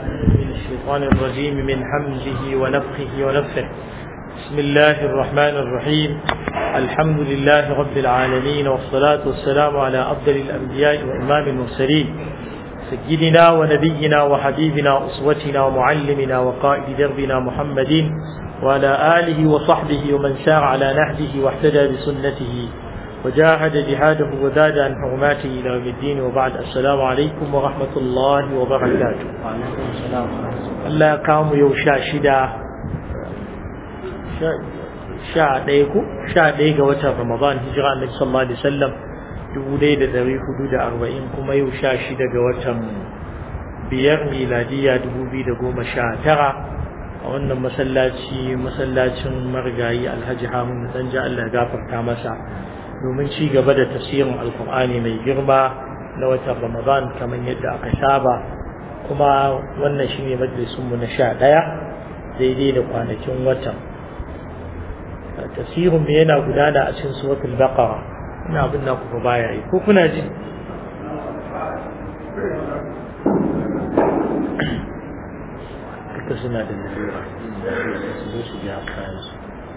من الشيطان الرجيم من حمزه ونفخه ونفثه. بسم الله الرحمن الرحيم. الحمد لله رب العالمين، والصلاة والسلام على أفضل الأنبياء وإمام المرسلين، سيدنا ونبينا وحبيبنا أسوتنا ومعلمنا وقائد دربنا محمد وعلى آله وصحبه ومن سار على نهجه واهتدى بسنته وجاهد جهاده وزاد عن حرماته إلى يوم الدين، وبعد. السلام عليكم ورحمة الله وبركاته. وعليكم السلام ورحمة الله. الله كام يوشا شدا sha ɗaya ga watan Ramadan, hijira Annabi sallallahu alaihi wasallam 1440, kuma yau 16 ga watan biyar miladiya 2019 a wannan masallacin marigayi Alhaji Hamun Danja, Allah ya gafarta masa, domin ci gaba da tafsirin Alkur'ani mai girma na watan Ramadan kamar yadda aka saba. Kuma wannan shine majalisun mu na 11 daidai da kwanakin watan. Tafsirin mu yana gudana a cikin suratul Baqara. Ina abin da ku baya yi ko kuna ji? Duka suna da lura su ji kansu.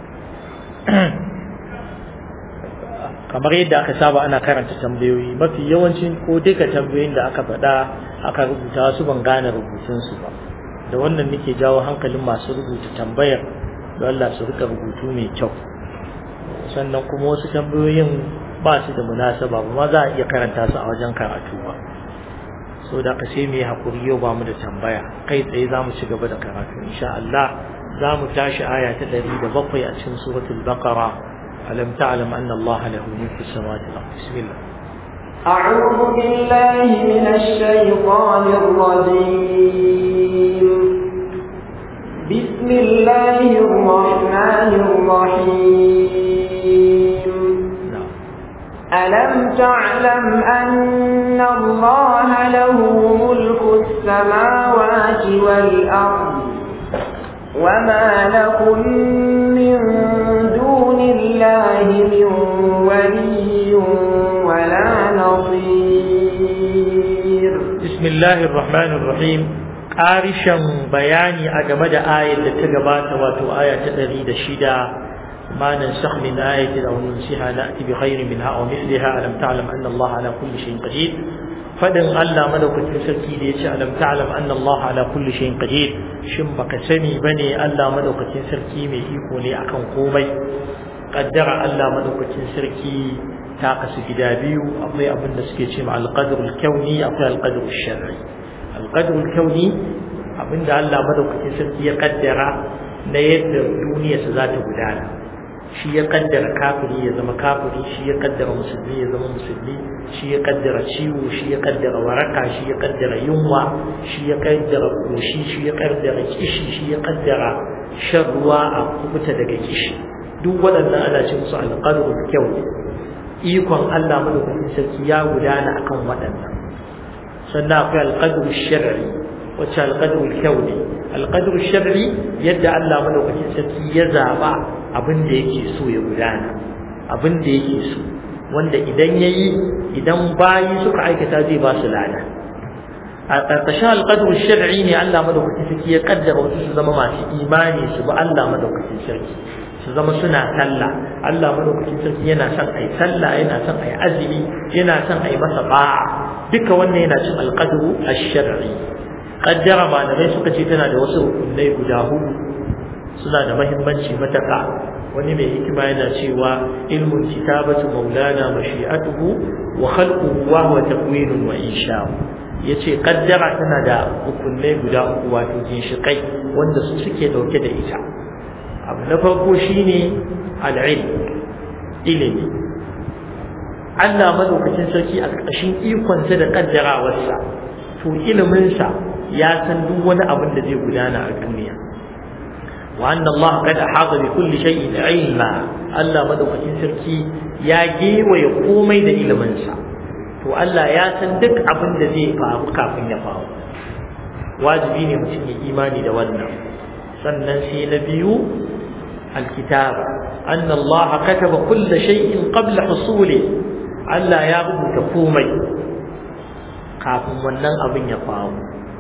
Kamar yadda aka saba ana karanta tambayoyi, mafi yawancin ko duka tambayoyin da aka faɗa aka rubuta su ban gane rubutunsu ba. Da wannan nake jawo hankalin masu rubuta tambayar da Allah su rika rubutu mai kyau. Sannan kuma wasu tambayoyin ba su da munasaba, ba ma za a iya karanta su a wajen karatu ba. So da ka sai mu yi hakuri, yau ba mu da tambaya, kai tsaye za mu ci gaba da karatu insha Allah. za mu tashi aya ta 107 a cikin suratul Baqara. alam ta'lam anna Allah lahu mulku samawati wal ardi. Bismillah. أعوذ بالله من الشيطان الرجيم. بسم الله الرحمن الرحيم. ألم تعلم أن الله له ملك السماوات والأرض وما لكم من دون الله من ولي ولا نصير. بسم الله الرحمن الرحيم. قارشا بياني أجمد آية تجبات واتو آية تدريد الشدة. ما ننسخ من آية أو ننسها نأتي بخير منها أو مثلها. ألم تعلم أن الله على كل شيء قدير. فدن الله ملوك التسكي ليش ألم تعلم أن الله على كل شيء قدير. شم بكسني بني الله ملوك التسكي من يكوني أكن قومي. قدر الله ملوك التسكي تاقس كدابيو. أطلع أبن نسكي مع القدر الكوني، أطلع القدر الشرعي. القدر الكوني أبن الله ملوك التسكي يقدر نيد دنيا سذات بدانا. shi ya kaddara kafiri ya zama kafiri, shi ya kaddara musulmi ya zama musulmi, shi ya kaddara ciwo, shi ya kaddara waraka, shi ya kaddara yunwa, shi ya kaddara koshi, shi ya kaddara kishi, shi ya kaddara shan ruwa a kubuta daga kishi. Duk waɗannan ana ce musu alqadrul kyau. Ikon Allah madaukakin sarki ya gudana akan waɗannan. Sannan akwai alqadrul shar'i, wacce alqadrul kyau ne. alqadrul shar'i yadda Allah madaukakin sarki ya zaba abin da yake so ya gudana, abin da yake so, wanda idan bayi suka aikata zai ba su lada. A ƙarƙashin alqadrul shar'i ne Allah madaukakin sarki ya kaddara wasu su zama masu imani, su bi Allah madaukakin sarki, su zama suna sallah. Allah madaukakin sarki yana son ai sallah, yana son ai azumi, yana son ai masa ba'a. Duka wannan yana cin alqadru ash-shar'i. Kaddara malamai suka ce tana da wasu rukunai guda hudu, suna da mahimmanci mataka. Wani mai hikima yana cewa ilmun kitabatu maulana mashi'atuhu wa khalquhu wa huwa takwinun wa insha'u. Yace kaddara tana da rukunai guda uku, wato ginshikai wanda su suke dauke da ita. Abu na farko shine al-ilm, ilimi. Allah madaukakin sarki a ƙarƙashin ikonsa da kaddarawarsa, to iliminsa ya san duk wani abin da zai gudana a duniya. Wa anna Allah qad ahata bi kulli shay'in ilma. Allah madaukakin sarki ya gewaye komai da ilimin sa. To Allah ya san duk abin da zai faru kafin ya faru. Wajibi ne mutum ya imani da wannan. Sannan sai na biyu alkitaba. Anna Allah kataba kulli shay'in qabla husuli. Allah ya rubuta komai kafin wannan abin ya faru.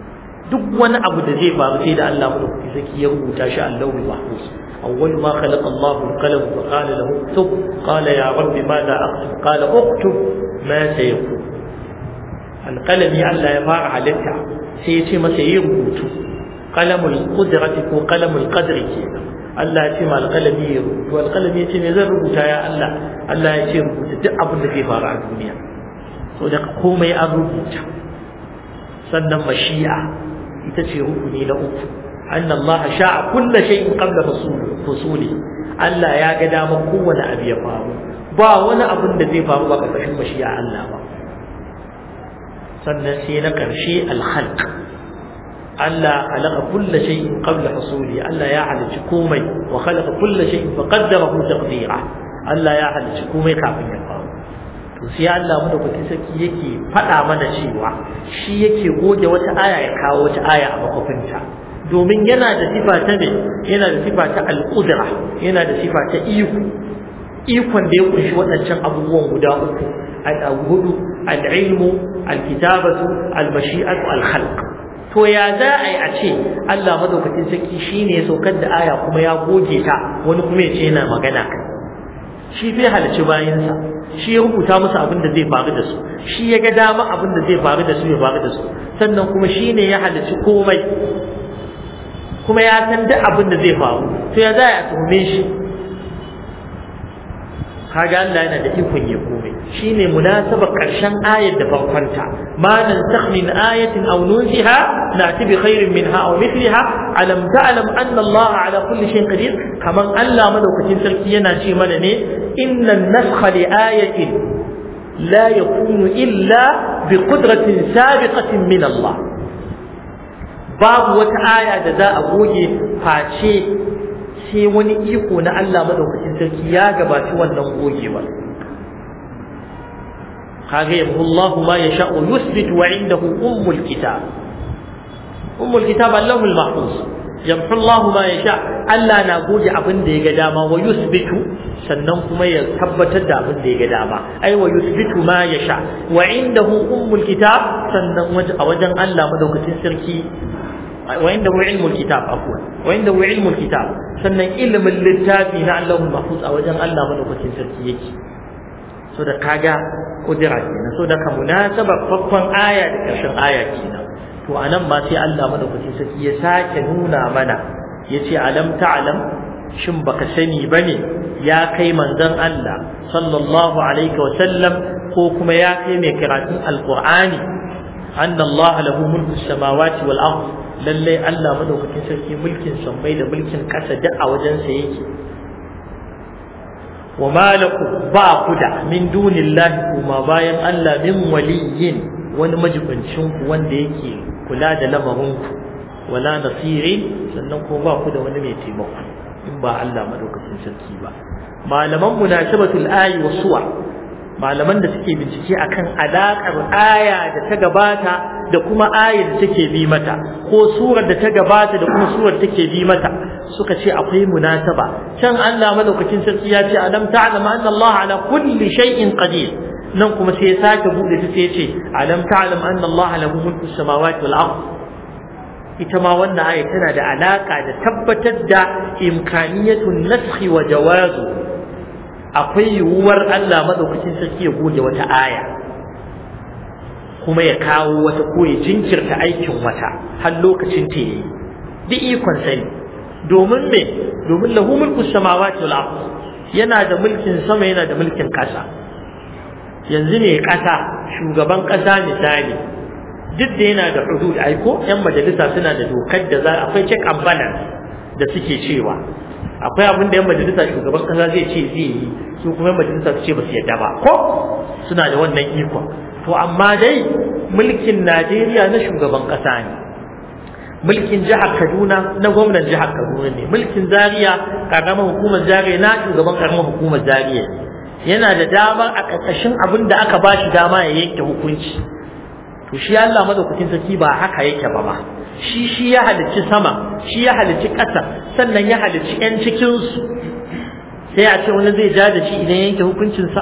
duk wani abu da zai faru sai da Allah madaukaki saki ya rubuta shi a lawhul mahfuz awwal ma khalaqa Allahu al-qalam fa qala lahu uktub qala ya rabbi madha aktub qala uktub ma sayakun al-qalami Allah ya fara halitta sai ya ce masa yi rubutu qalamul qudrati ko qalamul qadri kenan Allah ya ce ma al-qalami ya rubutu al-qalami ya ce me zan rubuta ya Allah Allah ya ce rubuta duk abin da zai faru a duniya so da komai an rubuta sannan mashi'a ita ce rukuni na uku anna Allah sha'a kullu shay'in qabla fusuli Allah ya ga dama kowane abu ya faru ba wani abin da zai faru ba kafin mashi'a Allah ba sannan sai na karshe al-khalq Allah khalaqa kullu shay'in qabla fusuli Allah ya halicci komai wa khalaqa kullu shay'in faqaddarahu taqdira Allah ya halicci komai kafin ya faru to sai Allah mu da kuke saki yake faɗa mana cewa shi yake goge wata aya ya kawo wata aya a makofinta domin yana da sifa ta ne yana da sifa ta al-qudra yana da sifa ta ikon da ya kunshi waɗancan abubuwan guda uku al-hudu al-ilmu al-kitabatu al-mashi'atu al-khalq to ya za a yi a ce Allah madaukakin sarki shine ya saukar da aya kuma ya goge ta wani kuma ya ce yana magana shi bai halarci bayansa shi ya rubuta musu abin da zai faru da su shi ya ga dama abin da zai faru da su ya faru da su sannan kuma shi ne ya halarci komai kuma ya san duk abin da zai faru to ya za a tuhume shi kaga Allah yana da ikon ya komai shine munasabar karshen ayar da farkonta ma nansakh min ayatin aw nunsiha na'ti bi khairin minha aw mithliha alam ta'lam anna Allah ala kulli shay'in qadir kaman Allah madaukakin sarki yana ce mana ne inna an-naskha li ayatin la yakunu illa bi qudratin sabiqatin min Allah babu wata aya da za a goge face sai wani iko na Allah madaukakin sarki ya gabaci wannan gogewa kage yamhu Allah ma yasha wa yuthbit wa indahu ummul kitab Allahul mahfuz yamhu Allah ma yasha Allah na goge abin da ya ga dama wa yuthbitu sannan kuma ya tabbatar da abin da ya ga dama ai wa yuthbitu ma yasha wa indahu ummul kitab sannan a wajen Allah madaukakin sarki وعنده علم الكتاب عفوا وعنده علم الكتاب sannan ilimin littafi na Allahul Mahfuz a wajen Allah madaukakin sarki yake so da kaga kudura kenan so da ka munasaba farkon aya da karshen aya kenan to anan ma sai Allah madaukakin sarki ya sake nuna mana yace alam ta'lam shin baka sani bane ya kai manzon Allah sallallahu alaihi wa sallam ko kuma ya kai mai karatun alqur'ani anna Allah lahu mulku samawati wal ardh lalle Allah madaukakin sarki mulkin sammai da mulkin ƙasa duk a wajensa yake wa malaku ba ku da min dunillahi kuma bayan Allah min waliyin wani majibancin ku wanda yake kula da lamarin ku wala nasirin sannan ko ba ku da wani mai taimako in ba Allah madaukakin sarki ba malaman munasabatul ayi wa suwa malaman da suke bincike akan alaƙar aya da ta gabata da kuma ayar da take bi mata ko surar da ta gabata da kuma surar da take bi mata suka ce akwai munasaba can Allah madaukakin sarki ya ce alam ta'lam anna Allah ala kulli shay'in qadir nan kuma sai ya sake bude ta sai ya ce alam ta'lam anna Allah lahu mulku samawati wal ard ita ma wannan aya tana da alaka da tabbatar da imkaniyatun naskhi wa jawazu akwai yiwuwar Allah madaukakin sarki ya goge wata aya kuma ya kawo wata ko ya jinkirta aikin wata har lokacin ta yi duk ikon sani domin me domin lahu mulku samawati wal ard yana da mulkin sama yana da mulkin ƙasa yanzu ne ƙasa shugaban ƙasa misali duk da yana da hudud aiko yan majalisa suna da dokar da za akwai check and balance da suke cewa akwai abin da yan majalisa shugaban kasa zai ce zai yi su kuma majalisa su ce ba su yadda ba ko suna da wannan ikon to amma dai mulkin Najeriya na shugaban kasa ne mulkin jihar Kaduna na gwamnan jihar Kaduna ne mulkin Zaria karamar hukumar Zaria na shugaban karamar hukumar Zaria yana da damar a ƙarƙashin abin da aka ba shi dama ya yanke hukunci to shi Allah madaukakin sarki ba haka yake ba shi ya halicci sama shi ya halicci ƙasa sannan ya halicci ƴan cikin su sai a ce wani zai ja da shi idan yanke hukuncin sa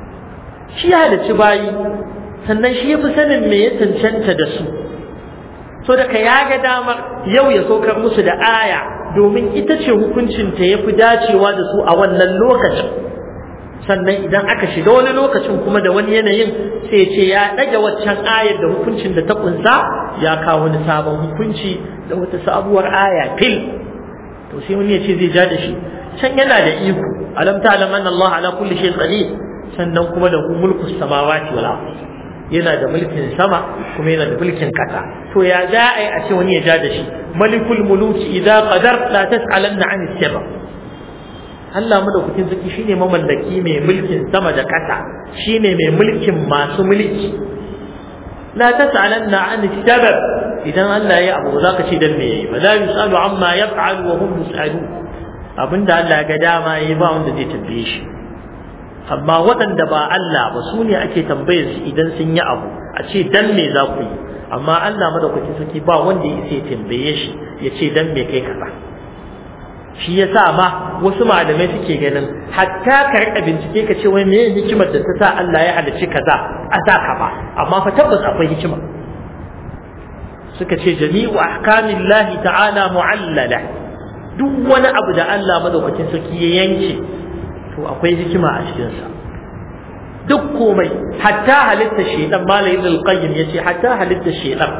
shi ya halicci bayi sannan shi yafi sanin me ya cancanta da su so da ya ga damar yau ya saukar musu da aya domin ita ce hukuncinta ya fi dacewa da su a wannan lokacin, sannan idan aka shiga wani lokacin kuma da wani yanayin sai ce ya ɗage waccan ayar da hukuncin da ta kunsa ya kawo wani sabon hukunci da wata sabuwar aya fil. To sai wani ya ce zai ja da shi, can yana da iko, alam ta'lam anna Allah ala kulli shay'in qadir, sannan kuma da mulku samawati wal ardh, yana da mulkin sama kuma yana da mulkin kasa. To ya za a ce wani ya ja da shi, malikul muluki idza qadar la tas'alanna 'an as-sabab. Allah madaukakin sarki shine mamallaki mai mulkin sama da kasa, shine mai mulkin masu mulki. La tas'alanna 'an as-sabab, idan Allah ya abu zaka ce dan me yayi, ba la yusalu amma yaf'alu wa hum yusalu. Abinda Allah ya ga dama yayi ba wanda zai tambaye shi. Amma waɗanda ba Allah ba su ne ake tambayar su idan sun yi abu, a ce dan me za ku yi, amma Allah madaukakin sarki ba wanda ya isa ya tambaye shi ya ce dan me kai kaza. Shi yasa ma wasu malamai suke ganin hatta ka rika bincike ka ce wai me hikimar da ta sa Allah ya halicci kaza a sa ka ba, amma fa tabbas akwai hikima. Suka ce jami'u ahkamillahi ta'ala mu'allala, duk wani abu da Allah madaukakin sarki ya yanke to akwai hikima a cikinsa. Duk komai, hatta halitta shedan, malai ibn al-qayyim yace hatta halitta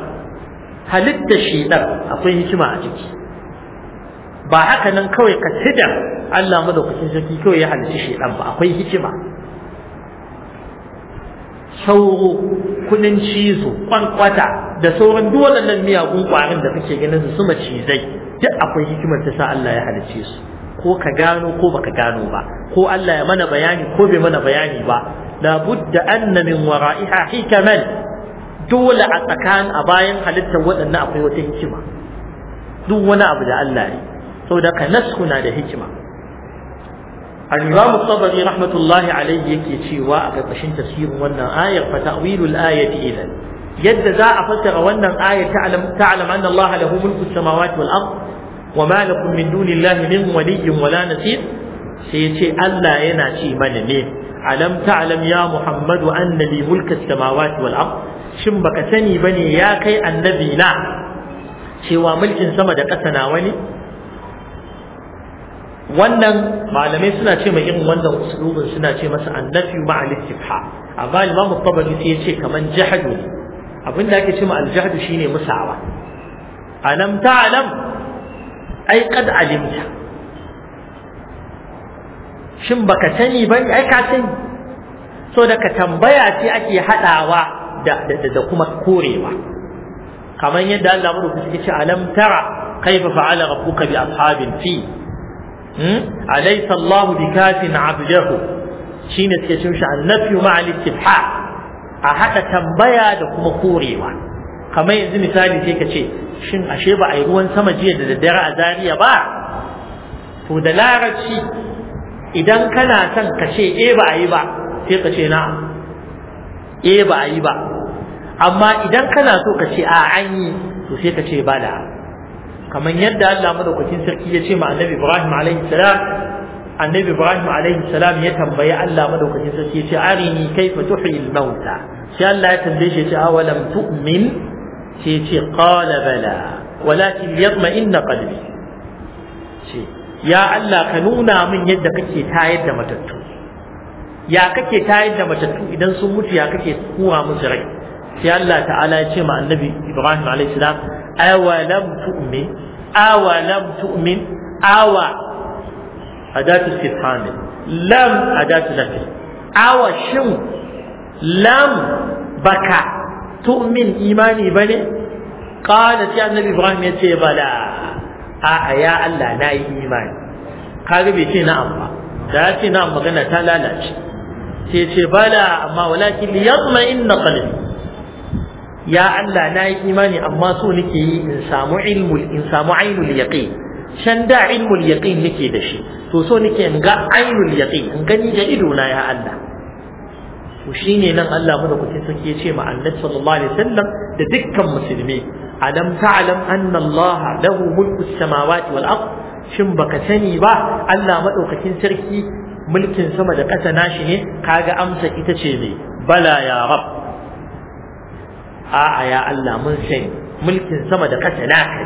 shedan akwai hikima a ciki. Ba haka nan kawai ka tida Allah madaukakin sarki kawai ya halitta shedan ba, akwai hikima. Sauro, kudin cizo, kwankwata da sauran duk waɗannan miyagun ƙwarin da kake ganin su macizai, duk akwai hikimar ta sa Allah ya halicce su. Ko ka gano ko baka gano ba, ko Allah ya mana bayani ko bai mana bayani ba, la budda anna min wara'iha hikaman, dole a tsakan a bayan halittar waɗannan akwai wata hikima. Duk wani abu da Allah ne, saboda ka naskuna da hikima. Al-Imam Tabari rahmatullahi alayhi yake cewa a ƙarƙashin tafsirin wannan ayar, fa ta'wilul ayati idan, yadda za a fassara wannan ayar ta'lam anna Allah lahu mulku as-samawati wal ard وما لكم من دون الله من ولي ولا نصير. سيتي الله يناتي من ne, alam ta'lam ya Muhammadu anna li mulka as-samawati wal ard, shin baka sani bane ya kai annabi na cewa mulkin sama da ƙasa nawa ne? Wannan malamai suna ce mai irin wannan usulubin suna ce masa annafi ma'a al-istifha, amma Imam Tabari sai ya ce kaman jahadu, abinda ake ce ma al-jahdu shine musawa. Alam ta'lam ai kad alimta, shin baka sani ba? Ai ka sani. So da ka tambaya ce ake hadawa da kuma korewa, kamar yadda Allah madaukakin sarki ce alam tara kaifa fa'ala rabbuka bi ashabin fi alaysa Allahu bikafin 'abdahu, shine suke cin shi annafi ma'al istifha, a hada tambaya da kuma korewa. Kamar yanzu misali sai ka ce shin ashe ba a yi ruwan sama jiya da daddare a Zariya ba? To da larabci idan kana son ka ce ba a yi ba sai ka ce na'am, ba a yi ba. Amma idan kana so ka ce an yi, to sai ka ce bala. Kamar yadda Allah madaukakin sarki ya ce ma Annabi Ibrahim alaihi salam, Annabi Ibrahim alaihi salam ya tambayi Allah madaukakin sarki ya ce arini kaifa tuhyil mauta, sai Allah ya tambaye shi ya ce awalam tu'min, sai ce qala bala walakin liyatma'inna qalbi, ce ya Allah ka nuna min yadda kake tayar da matattu, ya kake tayar da matattu idan sun mutu, ya kake kuwa musu rai. Sai Allah ta'ala ya ce ma Annabi Ibrahim alayhi salam awalam tu'min, awa adatu istifham, lam adatu nafi, awa shin lam baka tu'min imani bane? Qala sai Annabi Ibrahim ya ce bala, a ya Allah na yi imani. Kaga bai ce na'am ba, da ya ce na'am magana ta lalace. Sai ce bala amma walakin liyatma'inna qalbi, ya Allah na yi imani amma so nake yi in samu ainul yaqin. Shan da ilmul yaqin nake da shi, to so nake in ga ainul yaqin, in gani da ido na ya Allah. To shine nan Allah madaukakin sarki ya ce ma Annabi sallallahu alaihi wasallam da dukkan musulmi, alam ta'lam anna Allah lahu mulku as-samawati wal ard, shin baka sani ba Allah madaukakin sarki mulkin sama da ƙasa nashi ne? Kaga amsa ita ce me, bala ya rab, a'a ya Allah mun sani, mulkin sama da ƙasa naka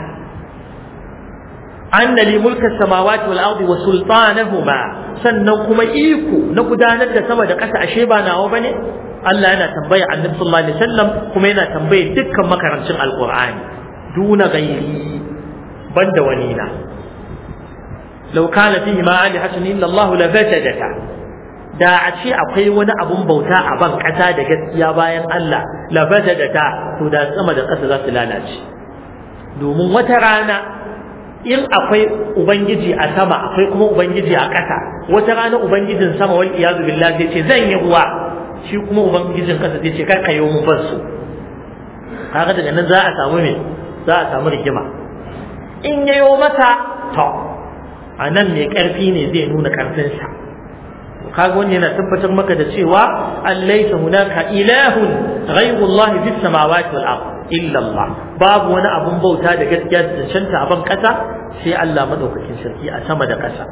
anna li mulka samawati wal ardi wa sultanahuma sannan kuma iko na gudanar da sama da ƙasa ashe ba nawa bane Allah yana tambaya annabi sallallahu alaihi wasallam kuma yana tambaya dukkan makarancin alqur'ani duna ghairi banda wani na law kana fihi ma alihatun illa Allah la fasadata da a ce akwai wani abun bauta a ban ƙasa da gaskiya bayan Allah la fasadata to da sama da ƙasa za su lalace domin wata rana in akwai ubangiji a sama akwai kuma ubangiji a ƙasa wata rana ubangijin sama wal iyadu billahi sai ce zan yi ruwa shi kuma ubangijin ƙasa sai ce kar ka yi mun fansu kaga daga nan za a samu me za a samu rigima in yayo mata to anan mai ƙarfi ne zai nuna ƙarfinsa kaga wannan yana tabbatar maka da cewa allaysa hunaka ilahun ghayru Allah fis samawati wal ard illa Allah babu wani abun bauta da gaskiya da cancanta a ban kasa sai Allah madaukakin sarki a sama da kasa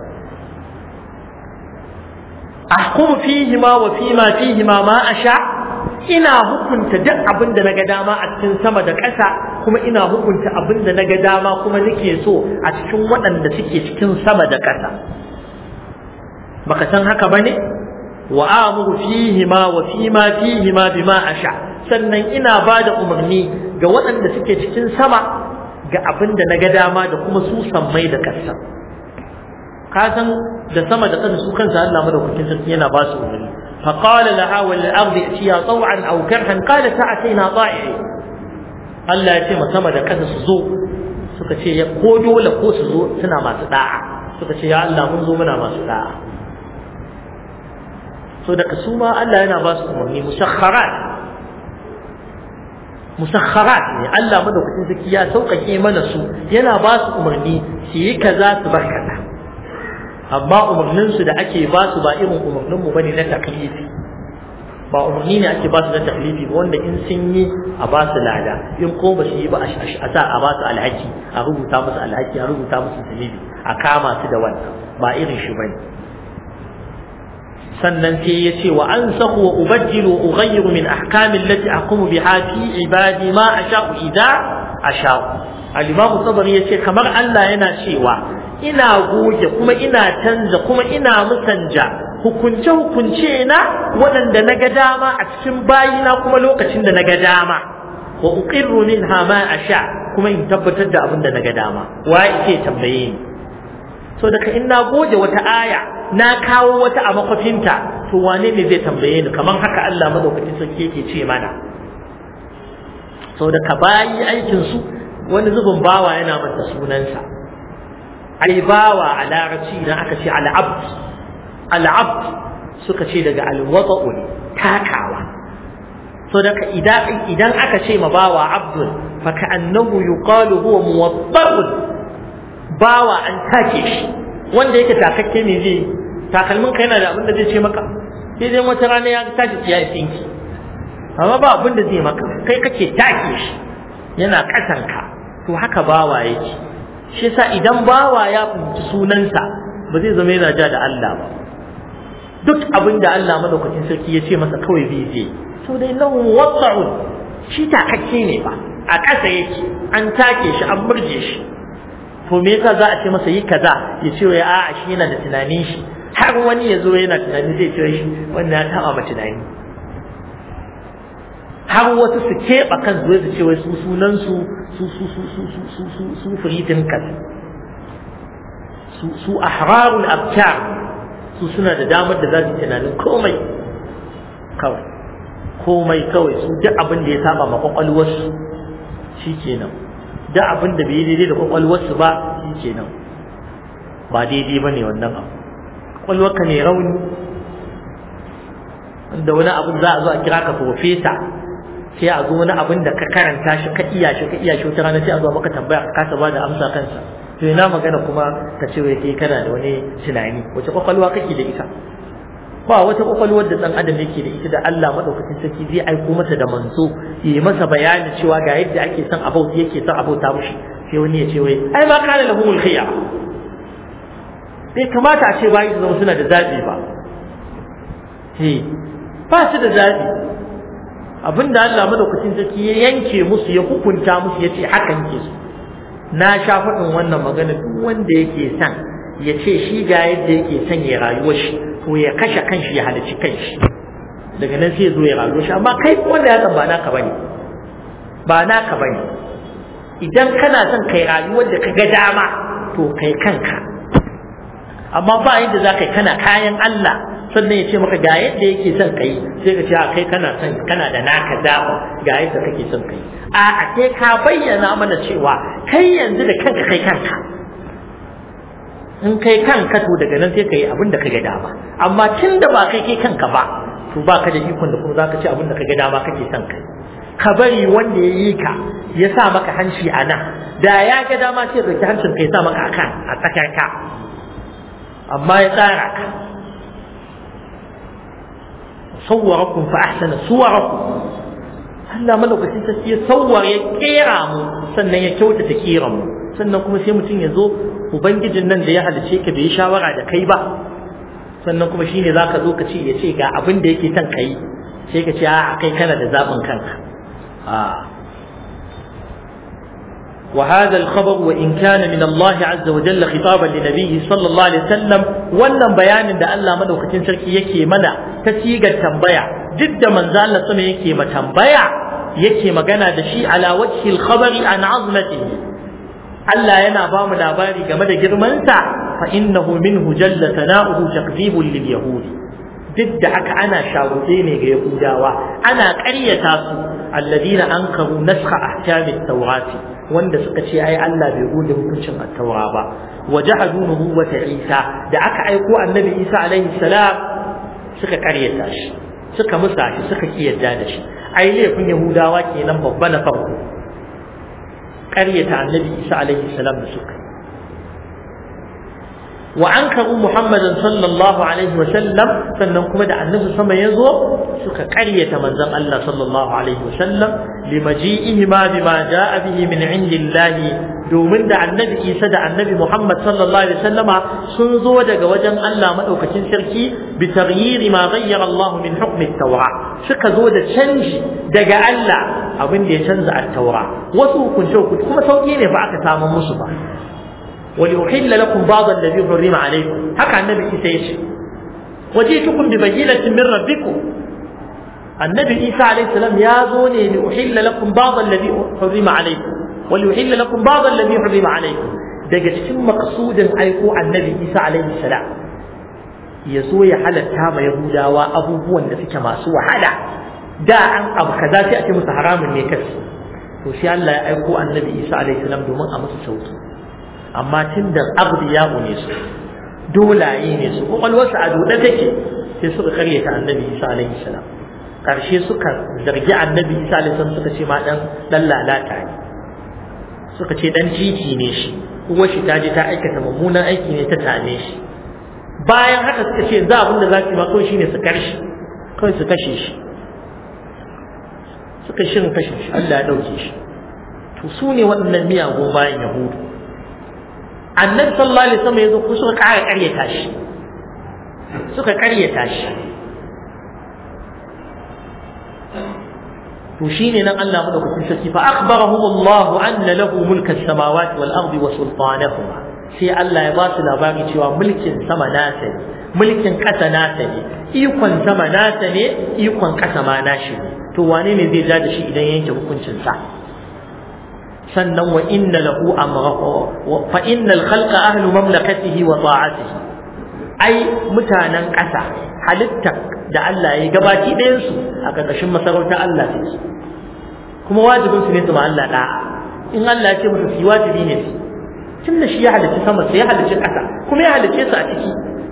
ahkumu fihi ma wa fi ma fihi ma asha ina hukunta duk abin da naga dama a cikin sama da kasa kuma ina hukunta abin da naga dama kuma nake so a cikin waɗanda suke cikin sama da kasa baka san haka bane wa amuru fihi ma wa fi ma fihi ma bima asha sannan ina bada umarni ga waɗanda suke cikin sama ga abin da naga dama da kuma su sammai da ƙasa ka san da sama da ƙasa su kansa Allah madaukakin sarki yana ba su umarni fa qala laha wal ardi atiya taw'an aw karhan qalat ta'tina ta'i Allah ya ce ma sama da ƙasa su zo suka ce ya ko dole ko su zo suna masu da'a suka ce ya Allah mun zo muna masu da'a so da su ma Allah yana ba su umarni musakharat ne Allah madaukakin sarki ya sauƙaƙe mana su yana ba su umarni su yi kaza su bar kaza amma umarnin su da ake ba su ba irin umarnin mu bane na taklifi ba umarni ne ake ba su na taklifi ba wanda in sun yi a ba su lada in ko ba su yi ba a sa a ba su alhaki a rubuta musu alhaki a rubuta musu zunubi a kama su da wannan ba irin shi bane sannan sai ya ce wa an sahu wa ubajjilu wa ughayyiru min ahkami allati ahkumu biha fi ibadi ma asha'u idza asha'u al-imam tabari yace kamar Allah yana cewa ina goge kuma ina canza kuma ina musanja hukunce hukunce na waɗanda naga dama a cikin bayina kuma lokacin da naga dama wa uqirru minha ma asha kuma in tabbatar da abin da naga dama wa yake tambaye ni so daga in na goge wata aya na kawo wata a makwafinta to wane ne zai tambaye ni kamar haka Allah madaukakin sarki yake ce mana so da ka bayi aikin su wani zubin bawa yana mata sunansa ai bawa a larabci idan aka ce al-abd suka ce daga al-wada'u takawa so da ka idan aka ce ma bawa abdul fa ka'annahu yuqalu huwa muwadda'un bawa an take shi wanda yake takakke ne zai takalmin kai yana da abin da zai ce maka sai dai wata rana ya tashi ya yi tsinki amma ba abin da zai maka kai kake take shi yana kasanka to haka bawa yake shi yasa idan bawa ya fahimci sunansa ba zai zama yana ja da Allah ba duk abin da Allah madaukakin sarki ya ce masa kawai bai je to dai lahu wada'un shi takakke ne ba a ƙasa yake an take shi an murje shi to me yasa za a ce masa yi kaza ya ce wai a'a shi yana da tunanin shi har wani ya zo yana tunani zai ce shi wannan ya taba ma tunani har wasu su keɓa kan zuwa su ce wai su sunan su furitin kas su ahrarul abkar su suna da damar da za su tunanin komai kawai su duk abin da ya saba ma kwakwalwarsu shikenan duk abin da bai yi daidai da kwakwalwarsu ba shikenan ba daidai ba ne wannan abu kwakwalwarka ne rauni wanda wani abin za a zo a kira ka profesa sai a zo wani abin da ka karanta shi ka iya shi wata rana sai a zo maka tambaya ka kasa ba da amsa kansa to ina magana kuma ka ce wai kai kana da wani tunani wace kwakwalwa kake da ita ba wata kwakwalwar da dan adam yake da ita da Allah madaukakin sarki zai aiko masa da manzo yi masa bayani cewa ga yadda ake son abauta yake son abauta mushi sai wani ya ce wai ai ma kana lahumul khiyar bai kamata a ce bayi su zama suna da zabi ba ba su da zabi abinda Allah madaukakin sarki ya yanke musu ya hukunta musu yace hakan ke su na sha faɗin wannan magana duk wanda yake son ya ce shi ga yadda yake son ya rayuwar shi to ya kashe kanshi ya halici kanshi daga nan sai zo ya rayuwar shi amma kai wanda ya san ba naka bane idan kana son kai rayuwar da kaga dama to kai kanka amma ba yadda za kai kana kayan Allah sannan ya ce maka ga yadda yake son kai sai ka ce kai kana da naka dama ga yadda kake son kai a sai ka bayyana mana cewa kai yanzu da kanka kai kanka in kai kanka to daga nan sai ka yi abin da ka ga dama amma tun da ba kai kanka ba to ba ka da ikon da kuma za ka ce abin da ka ga dama kake son kai ka bari wanda ya yi ka ya sa maka hanci a nan da ya ga dama sai ya hancin ka ya sa maka a tsakar ka amma ya tsara ka sawwarakum fa ahsana suwarakum Allah malaukakin sarki ya sawware ya kera mu sannan ya kyautata kiran mu sannan kuma sai mutum ya zo ubangijin nan da ya halice ka bai shawara da kai ba sannan kuma shine zaka zo ka ce ya ce ga abin da yake son kai sai ka ce a kai kana da zabin kanka وهذا الخبر وإن كان من الله عز وجل خطابا لنبيه صلى الله عليه وسلم wannan bayanin da Allah madaukakin sarki yake mana ta sigar tambaya duk da manzo Allah sama yake ma tambaya yake magana da shi ala wajhi al-khabari an azmatihi Allah yana ba mu labari game da girman sa fa innahu minhu jalla sana'uhu takdhibun lil yahudi duk da haka ana shagude ne ga yahudawa ana ƙaryata su alladina ankaru naskha ahkam at-taurati wanda suka ce ai Allah bai gode hukuncin at-taura ba wajahadu nubuwwata Isa da aka aiko annabi Isa alaihi salam suka karyata shi suka musa shi suka kiyarda da shi ai laifin yahudawa kenan babba na farko karyata annabi Isa alaihi salam da suka wa ankaru Muhammadan sallallahu alaihi wa sallam sannan kuma da annabi sama yazo suka karyata manzon Allah sallallahu alaihi wa sallam limaji'ihi ma bima jaa bihi min indillahi domin da annabi Isa da annabi Muhammad sallallahu alaihi wa sallama sun zo daga wajen Allah madaukakin sarki bi taghyiri ma ghayyara Allah min hukmi at-taura suka zo da canji daga Allah abin da ya canza at-taura wasu hukunce kuma sauki ne ba aka samu musu ba وليحل لكم بعض الذي حرم عليكم هكا النبي عيسى يشي وجئتكم ببينة من ربكم النبي عيسى عليه السلام يا زوني لأحل لكم بعض الذي حرم عليكم وليحل لكم بعض الذي حرم عليكم daga cikin maqsudin aiko annabi Isa alaihi salam yazo ya halatta ma yahudawa abubuwan da suke masu wahala da an abu kaza sai a ce musu haramun ne kace to sai Allah ya aiko annabi Isa alaihi salam domin a musu sauki amma tun da abdiya ne su dolaye ne su kwakwalwarsu a dole take sai suka karyata annabi Isa alaihi salam karshe suka zargi annabi Isa alaihi salam suka ce ma dan lalata ne suka ce dan titi ne shi uwar shi ta je ta aikata mummunan aiki ne ta tame shi bayan haka suka ce za abin da za su ma kawai shine su karshe kawai su kashe shi suka shirin kashe shi Allah ya dauke shi to su ne waɗannan miyagun bayan yahudu annabi sallallahu alaihi wasallam yazo ku suka kare karyata shi to shine nan Allah madaukakin sarki fa akhbarahum Allah anna lahu mulku as-samawati wal ardi wa sultanahuma sai Allah ya ba su labari cewa mulkin sama nasa ne mulkin kasa nasa ne ikon sama nasa ne ikon kasa ma nashi ne to wane ne zai ja da shi idan yanke hukuncin sa sannan wa inna lahu amrahu fa innal khalqa ahlu mamlakatihi wa ta'atihi ai mutanen ƙasa halitta da Allah ya gabaki ɗayan su a ƙarƙashin masarautar Allah ne kuma wajibin su ne su ma Allah da'a in Allah ya ce musu su wajibi ne su tunda shi ya halicci sama sai ya halicci ƙasa kuma ya halicce su a ciki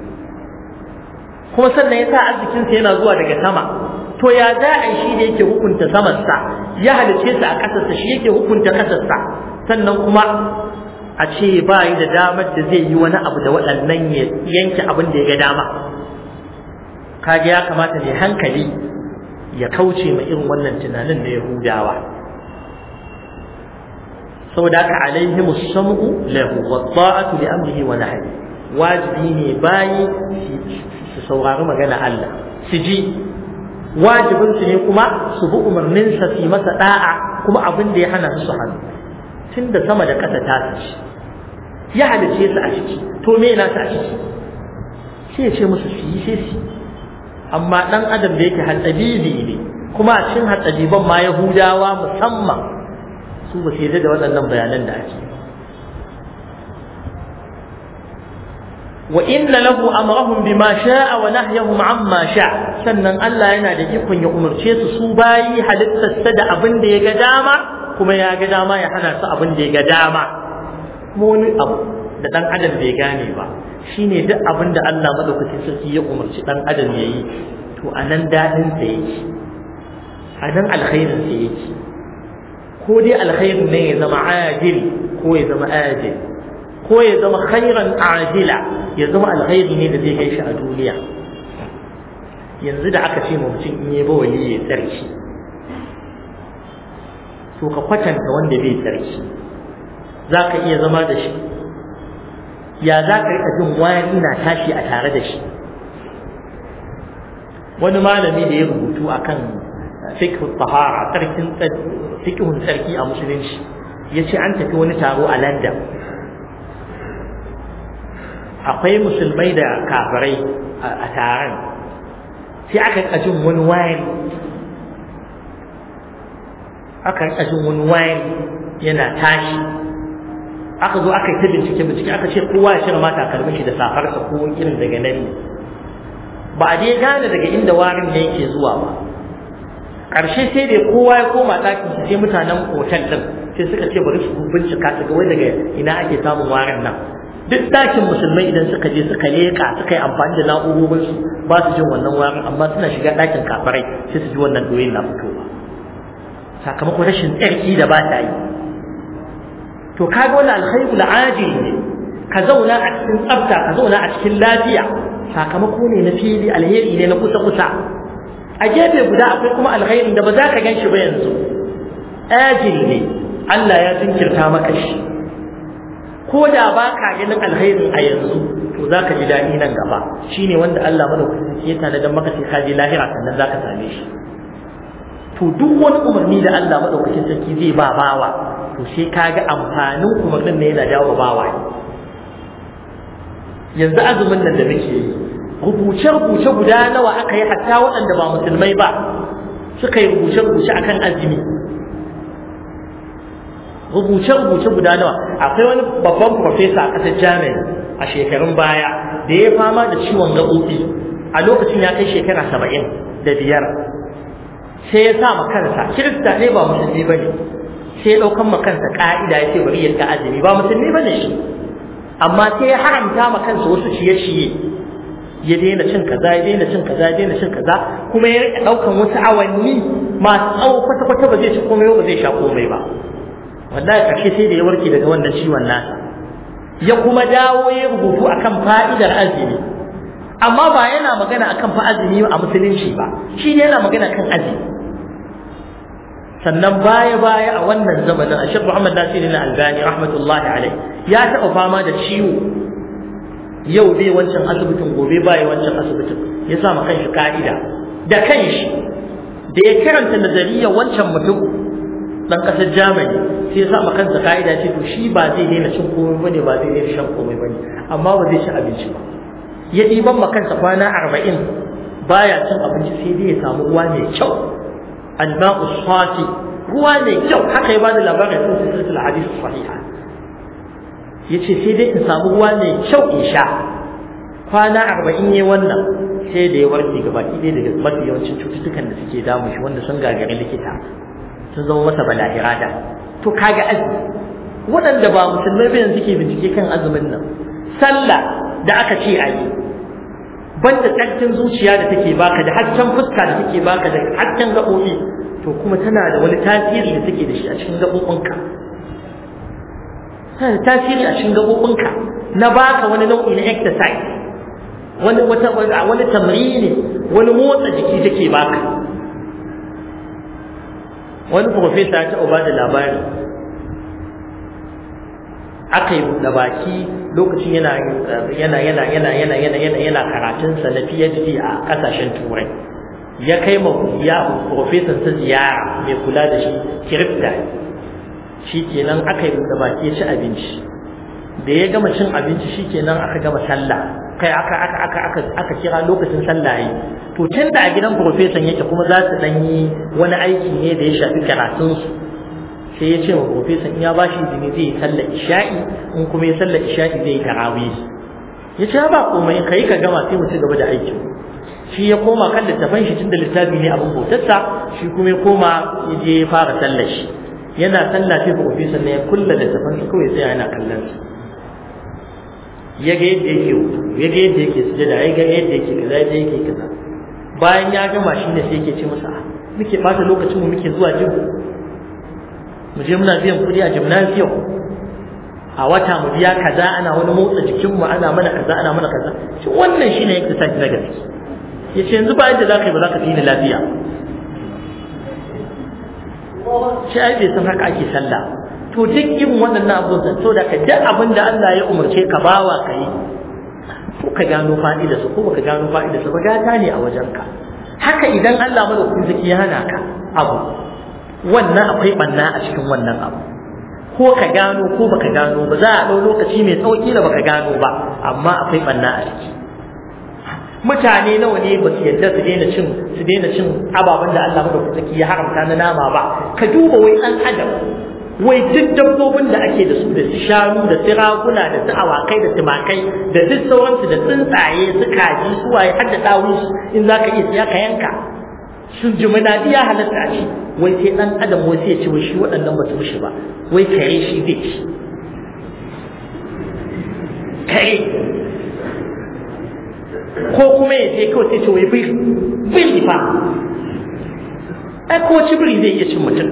kuma sannan ya sa arzikin sa yana zuwa daga sama to ya za a shi da yake hukunta samansa ya halice su a ƙasarsa shi yake hukunta ƙasarsa sannan kuma a ce ba yi da damar da zai yi wani abu da waɗannan ya yanke abin da ya ga dama kaga ya kamata ne hankali ya kauce ma irin wannan tunanin na Yahudawa saboda haka alaihi musammu lahu wa ta'atu li amrihi wa nahyi wajibi ne bayi su saurari magana Allah su ji wajibin su ne kuma su bi umarnin sa su masa da'a kuma abin da ya hana su hannu tunda sama da ƙasa ta ci ya halice su a ciki to me yana ta a ciki sai ya ce musu su yi sai su amma dan adam da yake hatsabibi ne kuma a cikin hatsabiban ma Yahudawa musamman su ba su yarda da waɗannan bayanan da ake wa inna lahu amrahum bima sha'a wa nahyahum amma sha'a sannan Allah yana da ikon ya umarce su bayi halittarsa da abin da ya ga dama kuma ya ga dama ya hana su abin da ya ga dama kuma wani abu da dan adam bai gane ba shine duk abin da Allah madaukakin sarki ya umarci dan adam yayi to anan dadin sa yake anan alkhairin sa yake ko dai alkhairin ne ya zama ajil ko ya zama ajil ko ya zama khairan ajila ya zama alkhairi ne da zai kai shi a duniya yanzu da aka ce mutum in yi bawali ya tsarki to ka kwatanta wanda bai tsarki za ka iya zama da shi ya za ka rika jin wani na tashi a tare da shi wani malami da ya rubutu akan fiqh tahara fiqhun tsarki a musulunci yace an tafi wani taro a London akwai musulmai da kafirai a taron sai aka rika jin wani wani yana tashi aka zo aka yi ta bincike aka ce kowa ya cire mata kalmin shi da safarsa ko irin daga nan ne ba a dai gane daga inda warin ne yake zuwa ba ƙarshe sai dai kowa ya koma ɗakin sai mutanen hotel ɗin sai suka ce bari su bincika su ga wai daga ina ake samun warin nan duk ɗakin musulmai idan suka je suka leƙa suka yi amfani da na'urorin su ba su jin wannan warin amma suna shiga ɗakin kafirai sai su ji wannan doyin na fitowa sakamakon rashin tsarki da ba ta yi to kaga wannan alkhairu al'ajil ne ka zauna a cikin tsafta ka zauna a cikin lafiya sakamako ne na fili alheri ne na kusa a gefe guda akwai kuma alkhairin da ba za ka ganshi ba yanzu ajil ne Allah ya jinkirta maka shi ko da ba ka ganin alkhairin a yanzu to za ka ji daɗi nan gaba shine wanda Allah madaukakin ya tana dan maka sai ka je lahira sannan za ka same shi to duk wani umarni da Allah madaukakin sarki zai ba bawa to sai kaga amfanin umarnin ne yana dawo bawa yanzu azumin nan da muke yi rubuce guda nawa aka yi hatta waɗanda ba musulmai ba suka yi rubuce akan azumi rubuce guda nawa akwai wani babban professor a ƙasar Germany a shekarun baya da ya fama da ciwon gaɓoɓi a lokacin ya kai shekara 75 sai ya sa ma kansa kirista ne ba musulmi bane sai ya daukan ma kansa ka'ida ya ce bari ya ta azumi ba musulmi bane shi amma sai ya haramta ma kansa wasu ciye-ciye ya daina cin kaza ya daina cin kaza ya daina cin kaza kuma ya rika daukan wasu awanni masu tsawo kwata-kwata ba zai ci komai ba zai sha komai ba wallahi karshe sai da ya warke daga wannan ciwon nasa ya kuma dawo ya rubutu akan fa'idar azumi amma ba yana magana akan fa azumi a musulunci ba shi ne yana magana kan azumi sannan baya a wannan zamanin Sheikh Muhammad Nasiruddin Albani rahmatullahi alaihi ya taɓa fama da ciwo yau dai wancan asibitin gobe baya wancan asibitin ya sa ma kanshi ka'ida da kanshi da ya karanta nazariyar wancan mutum dan kasar Germany sai ya sa ma kansa ka'ida ce to shi ba zai daina cin komai bane ba zai daina shan komai bane amma ba zai ci abinci ba ya ɗiban ma kansa kwana 40 baya cin abinci sai dai ya samu ruwa mai kyau al-ma'u safi ruwa mai kyau haka ya bada labarin sun silsilar hadisi sahiha yace sai dai in samu ruwa mai kyau in sha kwana 40 ne wannan sai da ya warke gabaki ɗaya daga mafi yawancin cututtukan da suke damu shi wanda sun gagari likita sun zama masa bala'irada to kaga azumi waɗanda ba musulmai ba yanzu ke bincike kan azumin nan sallah da aka ce a yi banda tsarkin zuciya da take baka da haccen fuska da take baka da haccen gaɓoɓi to kuma tana da wani tasiri da take da shi a cikin gaɓoɓinka tana da tasiri a cikin gaɓoɓinka na baka wani nau'i na exercise wani tamrini wani motsa jiki take baka wani profesa ya taɓa ba da labari aka yi buɗe baki lokacin yana karatunsa na PhD a ƙasashen turai ya kai ma ya professor ta ziyara mai kula da shi kirifta shi kenan aka yi da baki ya ci abinci da ya gama cin abinci shi kenan aka gama sallah kai aka kira lokacin sallah yi to tun da a gidan professor yake kuma za su dan yi wani aiki ne da ya shafi karatunsu sai ya ce wa professor in ya bashi izini zai yi sallar isha'i in kuma ya sallar isha'i zai yi tarawih ya ce ba komai kai ka gama sai mu ci gaba da aikin shi ya koma kan littafin shi tunda littafi ne abin bautarsa shi kuma ya koma ya je ya fara sallar shi yana sallah sai professor ne ya kulla littafin shi kawai sai yana kallon su ya ga yadda yake ya ga yadda yake sujada ya ga yadda yake kaza yadda yake kaza bayan ya gama shi ne sai yake ce masa muke bata lokacin mu muke zuwa jin mu je muna biyan kuɗi a gymnasium a wata mu biya kaza ana wani motsa jikin mu ana mana kaza ana mana kaza shi wannan shine exercise na gaske yace yanzu ba yadda zaka yi ba zaka fi ni lafiya shi ai bai san haka ake sallah to duk irin waɗannan abubuwan so da ka duk abin da Allah ya umarce ka bawa ka yi ko ka gano fa'idarsa ko baka gano fa'idarsa ba gata ne a wajenka haka idan Allah madaukakin zaki ya hana ka abu wannan akwai banna a cikin wannan abu ko ka gano ko baka gano ba za a ɗau lokaci mai tsauki da baka gano ba amma akwai banna a ciki mutane nawa ne ba su yadda su daina cin ababen da Allah madaukakin zaki ya haramta na nama ba ka duba wai an adam wai duk dabbobin da ake da su da su shanu da su raguna da su awakai da tumakai da duk sauransu da tsuntsaye su kaji su waye har da ɗawun in za ka iya siya ka yanka su jimina ya halatta a ci wai sai ɗan adam wai sai ya ce wai shi waɗannan ba su mishi ba wai kare shi zai ci kare ko kuma ya ce kawai sai ce wai biri fa ai ko ci biri zai iya cin mutum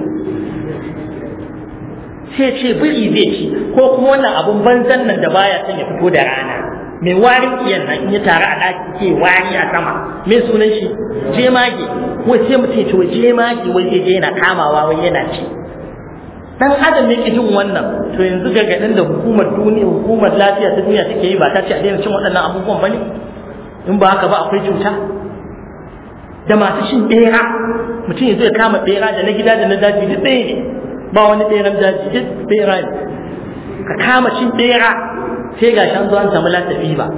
sai ce biri zai ci ko kuma wannan abun banzan nan da baya son ya fito da rana mai warin iyan nan in ya taru a ɗaki ke wari a sama me sunan shi jemage wai sai mutum ya ce wai jemage wai zai je yana kamawa wai yana ci dan adam ne ke jin wannan to yanzu gargaɗin da hukumar lafiya ta duniya take yi ba ta ce a daina cin waɗannan abubuwan bane in ba haka ba akwai cuta da masu cin ɓera mutum ya zai kama ɓera da na gida da na daji duk ɗaya ne ba wani ɓeran daji duk ɓera ne ka kama cin ɓera sai ga shan zuwa samu lasafi ba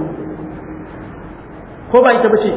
ko ba ita ba ce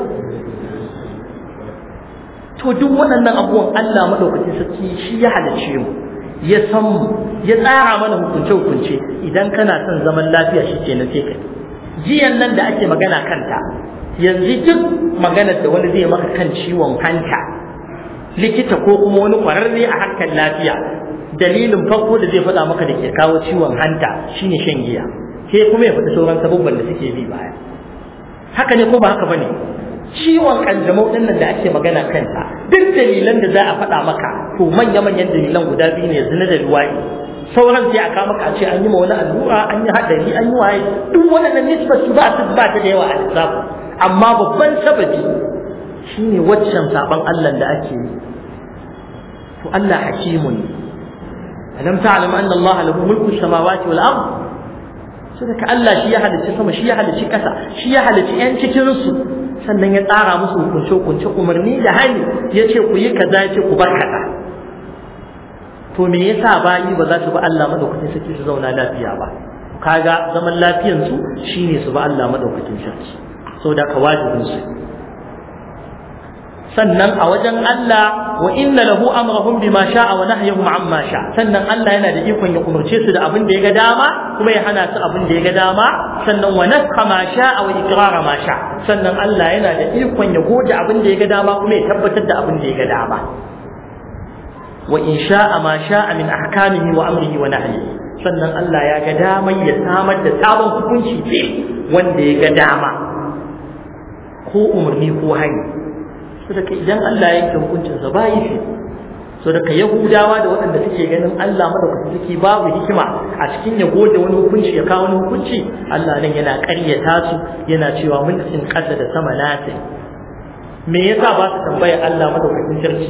to duk waɗannan abubuwan Allah maɗaukacin sarki shi ya halarce mu ya san mu ya tsara mana hukunce-hukunce idan kana son zaman lafiya shi ke na sai kai jiyan nan da ake magana kanta yanzu duk maganar da wani zai maka kan ciwon hanta likita ko kuma wani kwararre a harkar lafiya dalilin farko da zai faɗa maka da ke kawo ciwon hanta shine shan giya sai kuma ya faɗi sauran sabubban da suke bi baya haka ne ko ba haka bane ciwon kanjamau din nan da ake magana kanta duk dalilan da za a faɗa maka to manya-manyan dalilan guda biyu ne zina da ruwaye sauran sai aka maka a ce an yi ma wani allura an yi haɗari an yi waye duk waɗannan nisbar su ba ta da yawa a lissafi amma babban sababi shine waccan saban Allah da ake yi to Allah hakimun alam ta'lam anna Allah lahu mulku samawati wal ard saboda Allah shi ya halicci sama shi ya halicci ƙasa shi ya halicci ƴan cikin su sannan ya tsara musu hukunce umarni da hali yace ku yi kaza yace ku bar kaza to me yasa bayi ba za su ba Allah madaukakin sarki su zauna lafiya ba kaga zaman lafiyan su shine su ba Allah madaukakin sarki saboda ka wajibin su sannan a wajen Allah wa inna lahu amrahum bima sha'a wa nahyahum amma sha'a sannan Allah yana da ikon ya umarce su da abin da ya ga dama kuma ya hana su abin da ya ga dama sannan wa naskha ma sha'a wa iqrara ma sha'a sannan Allah yana da ikon ya goge abin da ya ga dama kuma ya tabbatar da abin da ya ga dama wa in sha'a ma sha'a min ahkamihi wa amrihi wa nahyihi sannan Allah ya ga dama ya samar da sabon hukunci ce wanda ya ga dama ko umarni ko hani saboda idan Allah ya yanke hukuncin sa bai shi saboda Yahudawa da waɗanda suke ganin Allah madaukakin suke babu hikima a cikin ya gode wani hukunci ya kawo wani hukunci Allah nan yana ƙaryata su yana cewa mulkin ƙasa da sama nasa me yasa ba su tambaya Allah madaukakin sarki